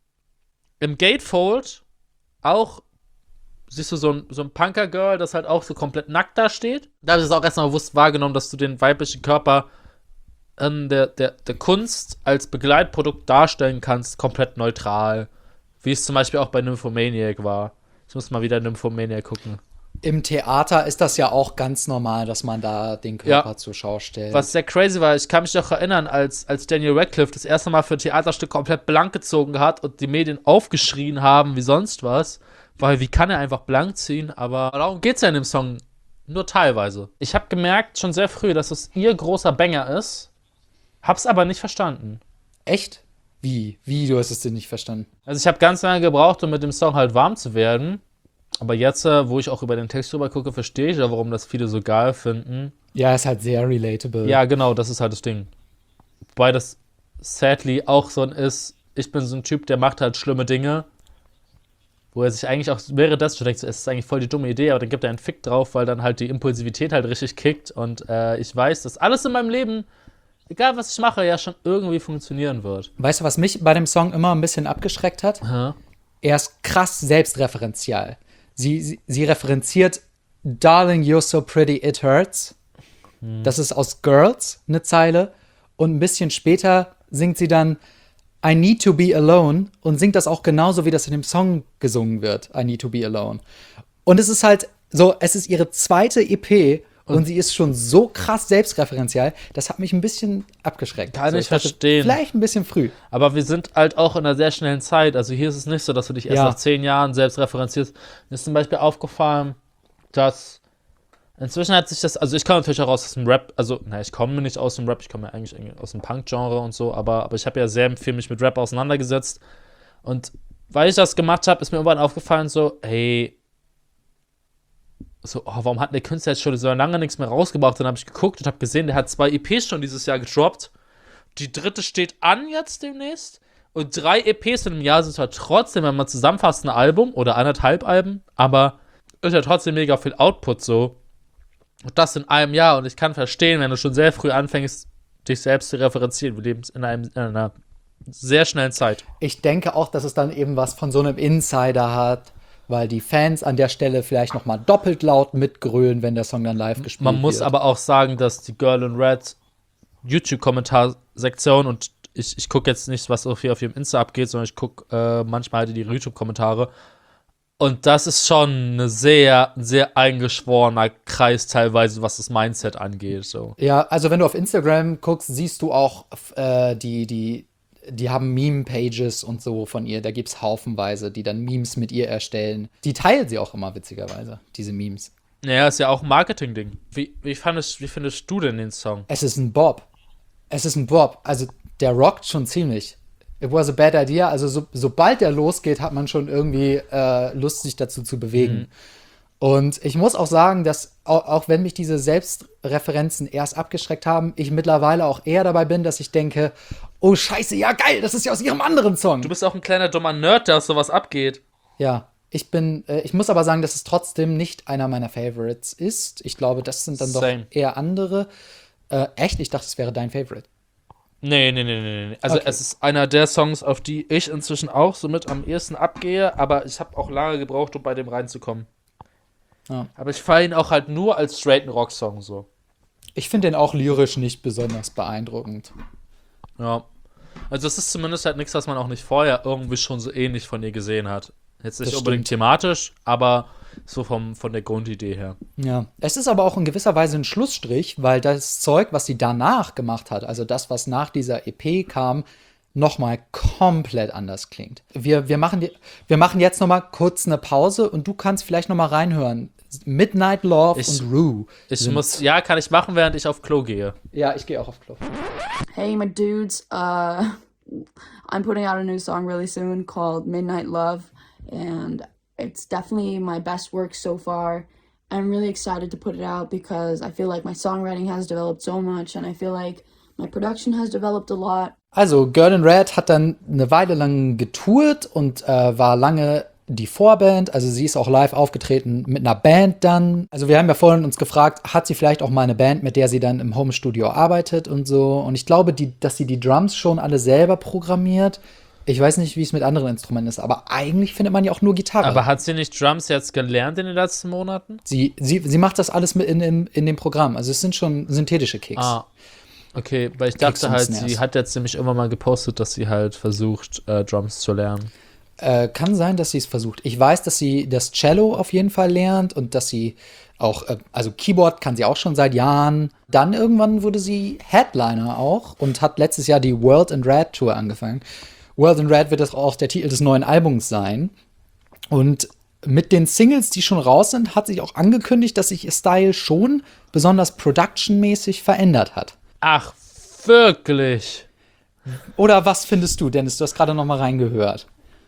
im Gatefold auch, siehst du, so ein, so ein Punker-Girl, das halt auch so komplett nackt da steht. Da habe ich es auch erstmal bewusst wahrgenommen, dass du den weiblichen Körper in der, der, der Kunst als Begleitprodukt darstellen kannst, komplett neutral. Wie es zum Beispiel auch bei Nymphomaniac war. Ich muss mal wieder Nymphomaniac gucken. Im Theater ist das ja auch ganz normal, dass man da den Körper Ja. zur Schau stellt. Was sehr crazy war, ich kann mich noch erinnern, als, als Daniel Radcliffe das erste Mal für ein Theaterstück komplett blank gezogen hat und die Medien aufgeschrien haben wie sonst was, weil wie kann er einfach blank ziehen, aber darum geht's ja in dem Song nur teilweise. Ich habe gemerkt schon sehr früh, dass es ihr großer Banger ist, hab's aber nicht verstanden. Echt? Wie? Wie? Du hast es denn nicht verstanden? Also ich habe ganz lange gebraucht, um mit dem Song halt warm zu werden, aber jetzt, äh, wo ich auch über den Text drüber gucke, verstehe ich ja, warum das viele so geil finden. Ja, ist halt sehr relatable. Ja, genau, das ist halt das Ding. Wobei das sadly auch so ein ist, ich bin so ein Typ, der macht halt schlimme Dinge, wo er sich eigentlich auch, wäre das schon denkt, so, es ist eigentlich voll die dumme Idee, aber dann gibt er einen Fick drauf, weil dann halt die Impulsivität halt richtig kickt und äh, ich weiß, dass alles in meinem Leben, egal was ich mache, ja schon irgendwie funktionieren wird. Weißt du, was mich bei dem Song immer ein bisschen abgeschreckt hat? Aha. Er ist krass selbstreferenzial. Sie, sie, sie referenziert Darling, you're so pretty, it hurts. Das ist aus Girls eine Zeile. Und ein bisschen später singt sie dann I Need to Be Alone und singt das auch genauso, wie das in dem Song gesungen wird, I Need to Be Alone. Und es ist halt so, es ist ihre zweite E P und, und sie ist schon so krass selbstreferenziell, das hat mich ein bisschen abgeschreckt. Kann so, ich verstehen. Vielleicht ein bisschen früh. Aber wir sind halt auch in einer sehr schnellen Zeit. Also hier ist es nicht so, dass du dich erst Ja. nach zehn Jahren selbst referenzierst. Mir ist zum Beispiel aufgefallen, dass inzwischen hat sich das, also ich komme natürlich auch aus dem Rap, also, naja, ich komme nicht aus dem Rap, ich komme ja eigentlich aus dem Punk-Genre und so, aber, aber ich habe ja sehr viel mich mit Rap auseinandergesetzt. Und weil ich das gemacht habe, ist mir irgendwann aufgefallen, so, hey, so, oh, warum hat der Künstler jetzt schon so lange nichts mehr rausgebracht? Dann habe ich geguckt und habe gesehen, der hat zwei E Ps schon dieses Jahr gedroppt. Die dritte steht an jetzt demnächst. Und drei E Ps in einem Jahr sind zwar trotzdem, wenn man zusammenfasst, ein Album oder anderthalb Alben, aber ist ja trotzdem mega viel Output so. Und das in einem Jahr. Und ich kann verstehen, wenn du schon sehr früh anfängst, dich selbst zu referenzieren. Wir leben in, einem, in einer sehr schnellen Zeit. Ich denke auch, dass es dann eben was von so einem Insider hat, weil die Fans an der Stelle vielleicht noch mal doppelt laut mitgrölen, wenn der Song dann live gespielt wird. Man muss aber auch sagen, dass die Girl in Red YouTube-Kommentarsektion, und ich, ich gucke jetzt nicht, was auf, hier auf ihrem Insta abgeht, sondern ich gucke äh, manchmal halt in die YouTube-Kommentare. Und das ist schon ein sehr, sehr eingeschworener Kreis teilweise, was das Mindset angeht. So. Ja, also wenn du auf Instagram guckst, siehst du auch, äh, die, die, die haben Meme-Pages und so von ihr. Da gibt's haufenweise, die dann Memes mit ihr erstellen. Die teilt sie auch immer, witzigerweise, diese Memes. Naja, ist ja auch ein Marketing-Ding. Wie, wie, fandest, wie findest du denn den Song? Es ist ein Bob. Es ist ein Bob. Also der rockt schon ziemlich. It was a bad idea. Also so, sobald der losgeht, hat man schon irgendwie äh, Lust, sich dazu zu bewegen. Mhm. Und ich muss auch sagen, dass auch, auch wenn mich diese Selbstreferenzen erst abgeschreckt haben, ich mittlerweile auch eher dabei bin, dass ich denke, oh scheiße, ja geil, das ist ja aus ihrem anderen Song. Du bist auch ein kleiner dummer Nerd, der aus sowas abgeht. Ja, ich bin, äh, ich muss aber sagen, dass es trotzdem nicht einer meiner Favorites ist. Ich glaube, das sind dann Same. doch eher andere. Äh, echt? Ich dachte, es wäre dein Favorite. Nee, nee, nee, nee, nee. Also Okay. Es ist einer der Songs, auf die ich inzwischen auch somit am ehesten abgehe, aber ich habe auch lange gebraucht, um bei dem reinzukommen. Ja. Aber ich feiere ihn auch halt nur als straighten Rock-Song so. Ich finde den auch lyrisch nicht besonders beeindruckend. Ja. Also es ist zumindest halt nichts, was man auch nicht vorher irgendwie schon so ähnlich von ihr gesehen hat. Jetzt nicht Das unbedingt stimmt. thematisch, aber so vom, von der Grundidee her. Ja. Es ist aber auch in gewisser Weise ein Schlussstrich, weil das Zeug, was sie danach gemacht hat, also das, was nach dieser E P kam, nochmal komplett anders klingt. Wir, wir, machen die, wir machen jetzt nochmal kurz eine Pause und du kannst vielleicht nochmal reinhören. Midnight Love Ich- und Rue. Ich sind- muss, ja, kann ich machen, während ich auf Klo gehe. Ja, ich gehe auch auf Klo. Hey, my dudes. Uh, I'm putting out a new song really soon called Midnight Love, and it's definitely my best work so far. I'm really excited to put it out because I feel like my songwriting has developed so much, and I feel like my production has developed a lot. Also, Girl in Red hat dann eine Weile lang getourt und äh, war lange die Vorband. Also, sie ist auch live aufgetreten mit einer Band dann. Also, wir haben ja vorhin uns gefragt, hat sie vielleicht auch mal eine Band, mit der sie dann im Homestudio arbeitet und so. Und ich glaube, die, dass sie die Drums schon alle selber programmiert. Ich weiß nicht, wie es mit anderen Instrumenten ist, aber eigentlich findet man ja auch nur Gitarre. Aber hat sie nicht Drums jetzt gelernt in den letzten Monaten? sie, sie, sie macht das alles mit in, in, in dem Programm. Also, es sind schon synthetische Kicks. Ah, okay, weil ich Kicks dachte und halt, Snares. sie hat jetzt nämlich immer mal gepostet, dass sie halt versucht, äh, Drums zu lernen. Äh, kann sein, dass sie es versucht. Ich weiß, dass sie das Cello auf jeden Fall lernt und dass sie auch, äh, also Keyboard kann sie auch schon seit Jahren. Dann irgendwann wurde sie Headliner auch und hat letztes Jahr die World in Red Tour angefangen. World in Red wird das auch der Titel des neuen Albums sein. Und mit den Singles, die schon raus sind, hat sich auch angekündigt, dass sich ihr Style schon besonders productionmäßig verändert hat. Ach, wirklich? Oder was findest du, Dennis? Du hast gerade noch mal reingehört.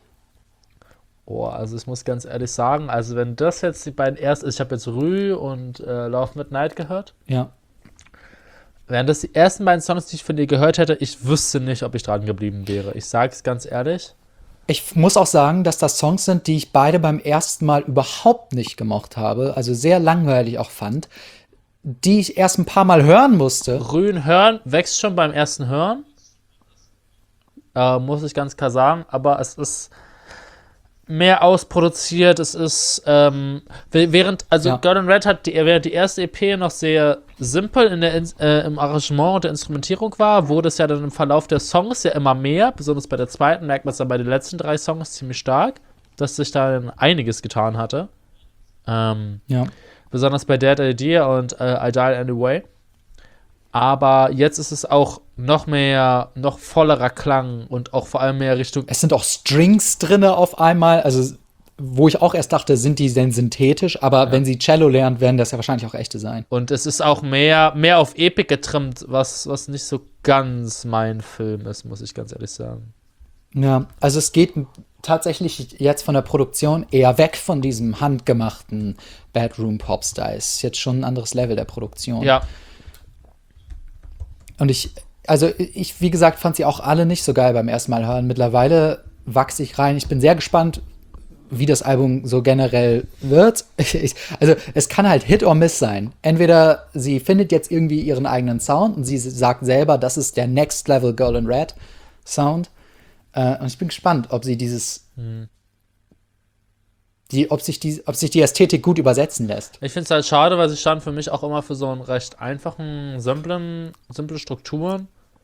Oh, also ich muss ganz ehrlich sagen, also wenn das jetzt die beiden ersten, ich habe jetzt Rue und äh, Love Midnight gehört, Ja. wären das die ersten beiden Songs, die ich von dir gehört hätte, ich wüsste nicht, ob ich dran geblieben wäre. Ich sage es ganz ehrlich. Ich muss auch sagen, dass das Songs sind, die ich beide beim ersten Mal überhaupt nicht gemocht habe, also sehr langweilig auch fand, die ich erst ein paar Mal hören musste. Rühen hören wächst schon beim ersten Hören, äh, muss ich ganz klar sagen, aber es ist mehr ausproduziert. Es ist, ähm, während, also Ja. Girl in Red hat die, während die erste E P noch sehr simpel in der, äh, im Arrangement und der Instrumentierung war, wurde es ja dann im Verlauf der Songs ja immer mehr. Besonders bei der zweiten merkt man es dann bei den letzten drei Songs ziemlich stark, dass sich da einiges getan hatte. Ähm, Ja. besonders bei Dead Idea und äh, I Died Anyway. Aber jetzt ist es auch noch mehr, noch vollerer Klang und auch vor allem mehr Richtung. Es sind auch Strings drinne auf einmal, also wo ich auch erst dachte, sind die denn synthetisch, aber Ja. wenn sie Cello lernt, werden das ja wahrscheinlich auch echte sein. Und es ist auch mehr, mehr auf Epic getrimmt, was, was nicht so ganz mein Film ist, muss ich ganz ehrlich sagen. Ja, also es geht tatsächlich jetzt von der Produktion eher weg von diesem handgemachten Bedroom Popstyle. Es ist jetzt schon ein anderes Level der Produktion. Ja, Und ich, also ich, wie gesagt, fand sie auch alle nicht so geil beim ersten Mal hören. Mittlerweile wachse ich rein. Ich bin sehr gespannt, wie das Album so generell wird. Ich, also es kann halt Hit or Miss sein. Entweder sie findet jetzt irgendwie ihren eigenen Sound und sie sagt selber, das ist der Next Level Girl in Red Sound. Äh, und ich bin gespannt, ob sie dieses hm. die, ob sich die, ob sich die Ästhetik gut übersetzen lässt. Ich finde es halt schade, weil sie stand für mich auch immer für so einen recht einfachen, simplen, simple Strukturen.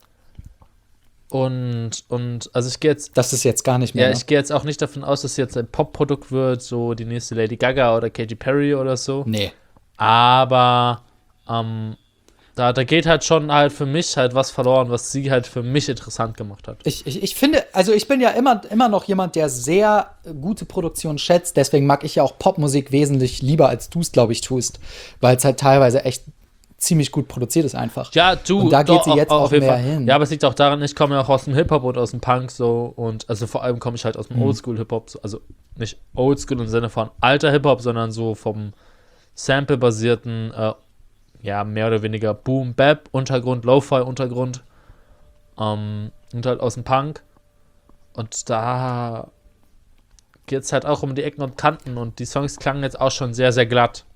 Und, und, also ich gehe jetzt, Das ist jetzt gar nicht mehr. ja, ne? ich gehe jetzt auch nicht davon aus, dass sie jetzt ein Pop-Produkt wird, so die nächste Lady Gaga oder Katy Perry oder so. Nee. Aber, ähm, da, da geht halt schon halt für mich halt was verloren, was sie halt für mich interessant gemacht hat. Ich, ich, ich finde, also ich bin ja immer, immer noch jemand, der sehr gute Produktion schätzt. Deswegen mag ich ja auch Popmusik wesentlich lieber, als du es, glaube ich, tust. Weil es halt teilweise echt ziemlich gut produziert ist einfach. Ja, du, Und da geht doch, sie jetzt auch jeden mehr Fall. hin. Ja, aber es liegt auch daran, ich komme ja auch aus dem Hip-Hop und aus dem Punk so und also vor allem komme ich halt aus dem Mhm. Oldschool-Hip-Hop, so, also nicht Oldschool im Sinne von alter Hip-Hop, sondern so vom Sample-basierten, äh, ja, mehr oder weniger Boom-Bap-Untergrund, Lo-Fi-Untergrund ähm, und halt aus dem Punk und da geht's halt auch um die Ecken und Kanten und die Songs klangen jetzt auch schon sehr, sehr glatt.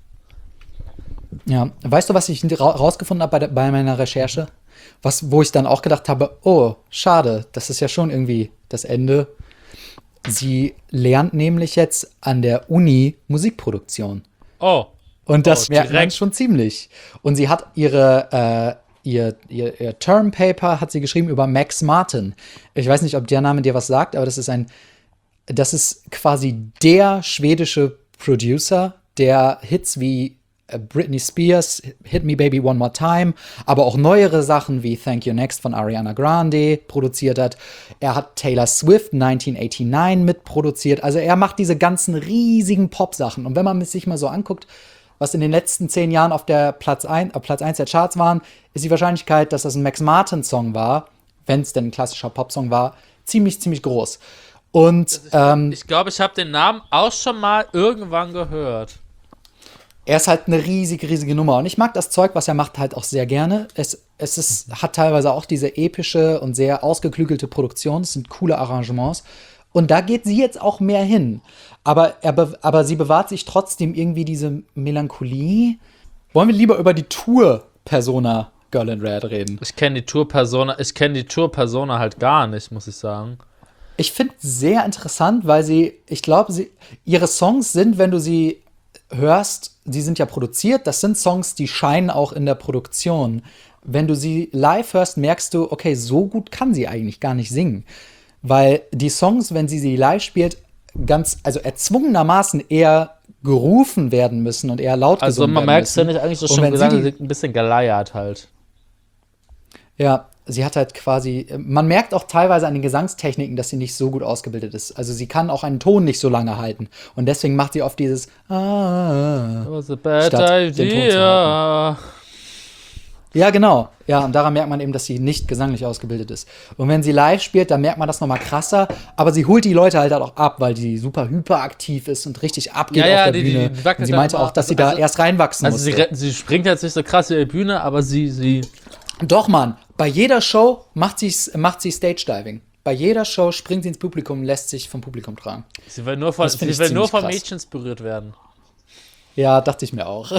Ja, weißt du, was ich ra rausgefunden habe bei, der- bei meiner Recherche? Was, wo ich dann auch gedacht habe, oh, schade, das ist ja schon irgendwie das Ende. Sie lernt nämlich jetzt an der Uni Musikproduktion. Oh, Und das Oh, merkt man direkt. schon ziemlich. Und sie hat ihre, äh, ihr, ihr, ihr Term-Paper hat sie geschrieben über Max Martin. Ich weiß nicht, ob der Name dir was sagt, aber das ist ein, das ist quasi der schwedische Producer, der Hits wie äh, Britney Spears, Hit Me Baby One More Time, aber auch neuere Sachen wie Thank You Next von Ariana Grande produziert hat. Er hat Taylor Swift neunzehnhundertneunundachtzig mitproduziert. Also er macht diese ganzen riesigen Pop-Sachen. Und wenn man sich mal so anguckt, was in den letzten zehn Jahren auf der Platz eins, auf Platz eins der Charts waren, ist die Wahrscheinlichkeit, dass das ein Max Martin-Song war, wenn es denn ein klassischer Popsong war, ziemlich, ziemlich groß. Und ähm, ich glaube, ich habe den Namen auch schon mal irgendwann gehört. er ist halt eine riesige, riesige Nummer. Und ich mag das Zeug, was er macht, halt auch sehr gerne. Es, es ist, hat teilweise auch diese epische und sehr ausgeklügelte Produktion. Es sind coole Arrangements. Und da geht sie jetzt auch mehr hin. Aber, er be aber sie bewahrt sich trotzdem irgendwie diese Melancholie. Wollen wir lieber über die Tour-Persona Girl in Red reden? Ich kenne die Tour-Persona, ich kenne die Tour-Persona halt gar nicht, muss ich sagen. Ich finde es sehr interessant, weil sie, ich glaube, sie, ihre Songs sind, wenn du sie hörst, die sind ja produziert, das sind Songs, die scheinen auch in der Produktion. Wenn du sie live hörst, merkst du, okay, so gut kann sie eigentlich gar nicht singen. Weil die Songs, wenn sie sie live spielt, ganz, also erzwungenermaßen eher gerufen werden müssen und eher laut Also gesungen man werden merkt es ja müssen. nicht eigentlich so Und schon wenn sie gesagt, die- sie ein bisschen geleiert halt. Ja, sie hat halt quasi, man merkt auch teilweise an den Gesangstechniken, dass sie nicht so gut ausgebildet ist. Also sie kann auch einen Ton nicht so lange halten. Und deswegen macht sie oft dieses ah. That was a bad Statt den Ton zu idea. Ja, genau. Ja, und daran merkt man eben, dass sie nicht gesanglich ausgebildet ist. Und wenn sie live spielt, dann merkt man das nochmal krasser. Aber sie holt die Leute halt auch ab, weil die super hyperaktiv ist und richtig abgeht Ja, ja, auf der die- die- Bühne. die wackelt und sie dann meinte immer. auch, dass sie Also- da erst reinwachsen Also sie, musste. re- sie springt jetzt nicht so krass über die Bühne, aber sie, sie. Doch, Mann. Bei jeder Show macht, sie's, macht sie Stage-Diving. Bei jeder Show springt sie ins Publikum und lässt sich vom Publikum tragen. Sie will nur von, Das find sie ich will nur ziemlich von krass. Mädchen inspiriert werden. Ja, dachte ich mir auch.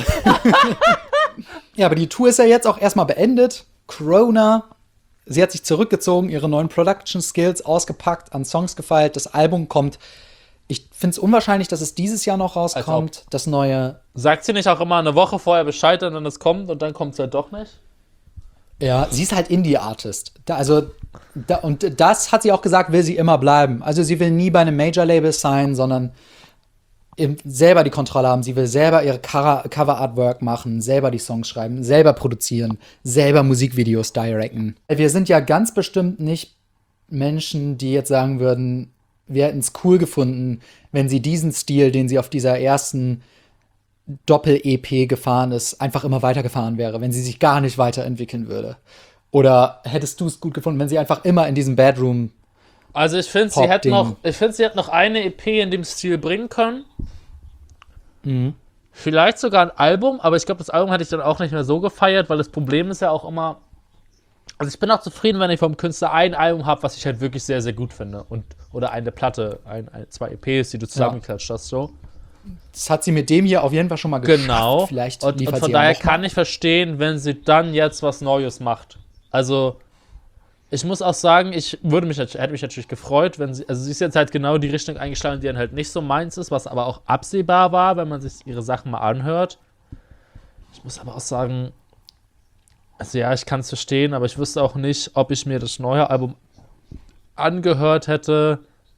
Ja, aber die Tour ist ja jetzt auch erstmal beendet. Corona. Sie hat sich zurückgezogen, ihre neuen Production Skills ausgepackt, an Songs gefeilt. Das Album kommt Ich finde es unwahrscheinlich, dass es dieses Jahr noch rauskommt, das neue. Sagt sie nicht auch immer eine Woche vorher Bescheid, und dann es kommt und dann kommt es halt doch nicht? Ja, sie ist halt Indie-Artist. Da, also, da, und das hat sie auch gesagt, will sie immer bleiben. Also sie will nie bei einem Major-Label sein, sondern eben selber die Kontrolle haben. Sie will selber ihre Cover-Artwork machen, selber die Songs schreiben, selber produzieren, selber Musikvideos directen. Wir sind ja ganz bestimmt nicht Menschen, die jetzt sagen würden, wir hätten es cool gefunden, wenn sie diesen Stil, den sie auf dieser ersten Doppel-E P gefahren ist, einfach immer weitergefahren wäre, wenn sie sich gar nicht weiterentwickeln würde. Oder hättest du es gut gefunden, wenn sie einfach immer in diesem Bedroom. Also ich finde, sie hätte noch, ich finde, sie hätte noch eine E P in dem Stil bringen können. Mhm. Vielleicht sogar ein Album, aber ich glaube, das Album hätte ich dann auch nicht mehr so gefeiert, weil das Problem ist ja auch immer. Also ich bin auch zufrieden, wenn ich vom Künstler ein Album habe, was ich halt wirklich sehr, sehr gut finde. Und, oder eine Platte, ein, ein, zwei E Ps, die du zusammengeklatscht hast, so. Das hat sie mit dem hier auf jeden Fall schon mal geschafft. Genau. Vielleicht und, und von daher kann ich verstehen, wenn sie dann jetzt was Neues macht. Also, ich muss auch sagen, ich würde mich, hätte mich natürlich gefreut, wenn sie, also sie ist jetzt halt genau die Richtung eingeschlagen, die dann halt nicht so meins ist, was aber auch absehbar war, wenn man sich ihre Sachen mal anhört. Ich muss aber auch sagen, also ja, ich kann es verstehen, aber ich wüsste auch nicht, ob ich mir das neue Album angehört hätte,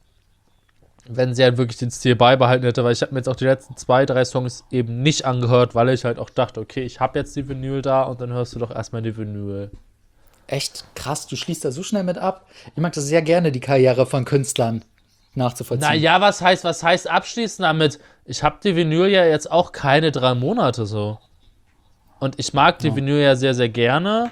wenn sie halt wirklich den Stil beibehalten hätte, weil ich habe mir jetzt auch die letzten zwei, drei Songs eben nicht angehört, weil ich halt auch dachte, okay, ich habe jetzt die Vinyl da und dann hörst du doch erstmal die Vinyl. Echt krass, du schließt da so schnell mit ab. Ich mag das sehr gerne, die Karriere von Künstlern nachzuvollziehen. Naja, was heißt, was heißt abschließen damit? Ich habe die Vinyl ja jetzt auch keine drei Monate so. Und ich mag die ja. Vinyl ja sehr, sehr gerne.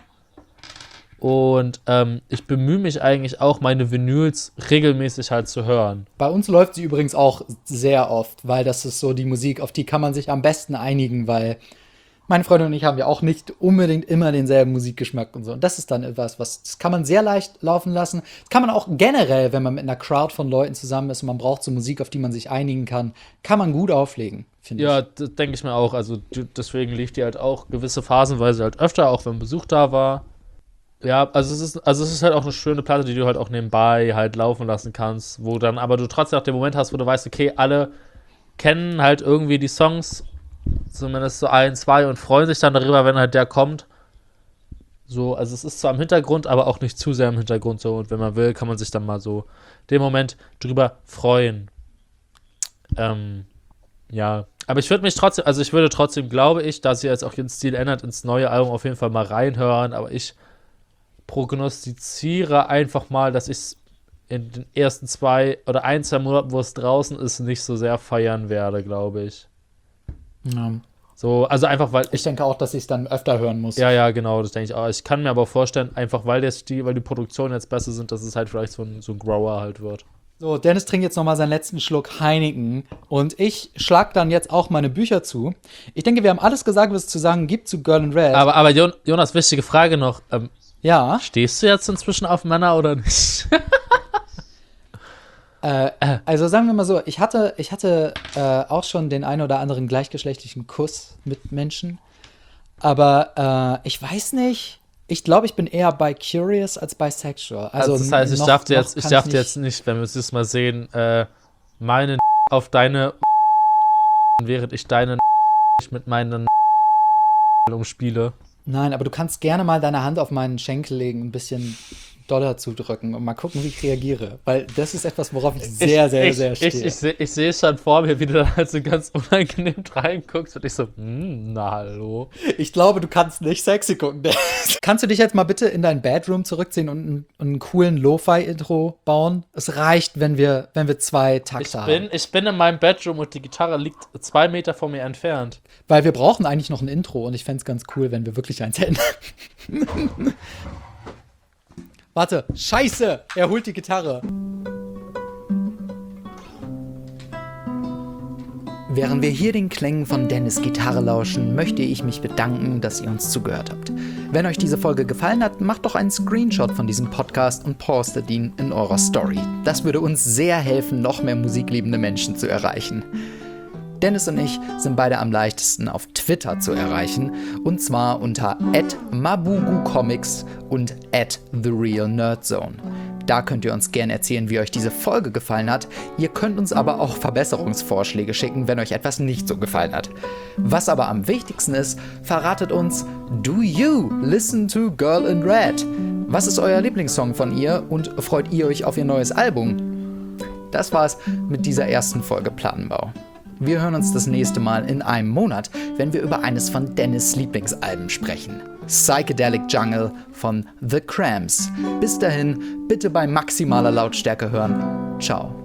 Und ähm, ich bemühe mich eigentlich auch, meine Vinyls regelmäßig halt zu hören. Bei uns läuft sie übrigens auch sehr oft, weil das ist so die Musik, auf die kann man sich am besten einigen, weil meine Freundin und ich haben ja auch nicht unbedingt immer denselben Musikgeschmack und so. Und das ist dann etwas, was das kann man sehr leicht laufen lassen. Das kann man auch generell, wenn man mit einer Crowd von Leuten zusammen ist und man braucht so Musik, auf die man sich einigen kann, kann man gut auflegen, finde ich. Ja, das denke ich mir auch. Also deswegen lief die halt auch gewisse phasenweise halt öfter, auch wenn Besuch da war. Ja, also es ist, also es ist halt auch eine schöne Platte, die du halt auch nebenbei halt laufen lassen kannst, wo dann aber du trotzdem auch den Moment hast, wo du weißt, okay, alle kennen halt irgendwie die Songs, zumindest so ein, zwei, und freuen sich dann darüber, wenn halt der kommt. So, also es ist zwar im Hintergrund, aber auch nicht zu sehr im Hintergrund so, und wenn man will, kann man sich dann mal so den Moment drüber freuen. Ähm, ja, aber ich würde mich trotzdem, also ich würde trotzdem, glaube ich, da sie jetzt auch ihren Stil ändert, ins neue Album auf jeden Fall mal reinhören, aber ich prognostiziere einfach mal, dass ich es in den ersten zwei oder ein, zwei Monaten, wo es draußen ist, nicht so sehr feiern werde, glaube ich. Ja. So, also einfach, weil ich denke auch, dass ich es dann öfter hören muss. Ja, ja, genau, das denke ich auch. Ich kann mir aber vorstellen, einfach weil der Stil, weil die Produktionen jetzt besser sind, dass es halt vielleicht so ein, so ein Grower halt wird. So, Dennis trinkt jetzt nochmal seinen letzten Schluck Heineken und ich schlag dann jetzt auch meine Bücher zu. Ich denke, wir haben alles gesagt, was es zu sagen gibt zu Girl in Red. Aber, aber Jonas, wichtige Frage noch. Ähm, ja? Stehst du jetzt inzwischen auf Männer oder nicht? Äh, also sagen wir mal so, ich hatte, ich hatte äh, auch schon den einen oder anderen gleichgeschlechtlichen Kuss mit Menschen, aber äh, ich weiß nicht, ich glaube, ich bin eher bi-curious als bisexual. Also, also das heißt, ich noch, darf dir jetzt, ich darf ich dir jetzt nicht, wenn wir es jetzt mal sehen, äh, meine auf deine während ich deine mit meinen umspiele. Nein, aber du kannst gerne mal deine Hand auf meinen Schenkel legen, ein bisschen doller zudrücken und mal gucken, wie ich reagiere. Weil das ist etwas, worauf ich sehr, ich, sehr, ich, sehr stehe. Ich, ich, ich, ich sehe es schon vor mir, wie du da halt so ganz unangenehm reinguckst und ich so, hm, na hallo. Ich glaube, du kannst nicht sexy gucken. Kannst du dich jetzt mal bitte in dein Bedroom zurückziehen und einen, einen coolen Lo-Fi-Intro bauen? Es reicht, wenn wir, wenn wir zwei Takte ich haben. Bin, ich bin in meinem Bedroom und die Gitarre liegt zwei Meter von mir entfernt. Weil wir brauchen eigentlich noch ein Intro und ich fände es ganz cool, wenn wir wirklich eins hätten. Warte, scheiße, er holt die Gitarre. Während wir hier den Klängen von Dennis' Gitarre lauschen, möchte ich mich bedanken, dass ihr uns zugehört habt. Wenn euch diese Folge gefallen hat, macht doch einen Screenshot von diesem Podcast und postet ihn in eurer Story. Das würde uns sehr helfen, noch mehr musikliebende Menschen zu erreichen. Dennis und ich sind beide am leichtesten auf Twitter zu erreichen, und zwar unter at mabugucomics und at the real nerdzone. Da könnt ihr uns gerne erzählen, wie euch diese Folge gefallen hat. Ihr könnt uns aber auch Verbesserungsvorschläge schicken, wenn euch etwas nicht so gefallen hat. Was aber am wichtigsten ist, verratet uns, do you listen to Girl in Red? Was ist euer Lieblingssong von ihr und freut ihr euch auf ihr neues Album? Das war's mit dieser ersten Folge Plattenbau. Wir hören uns das nächste Mal in einem Monat, wenn wir über eines von Dennis' Lieblingsalben sprechen. Psychedelic Jungle von The Cramps. Bis dahin, bitte bei maximaler Lautstärke hören. Ciao.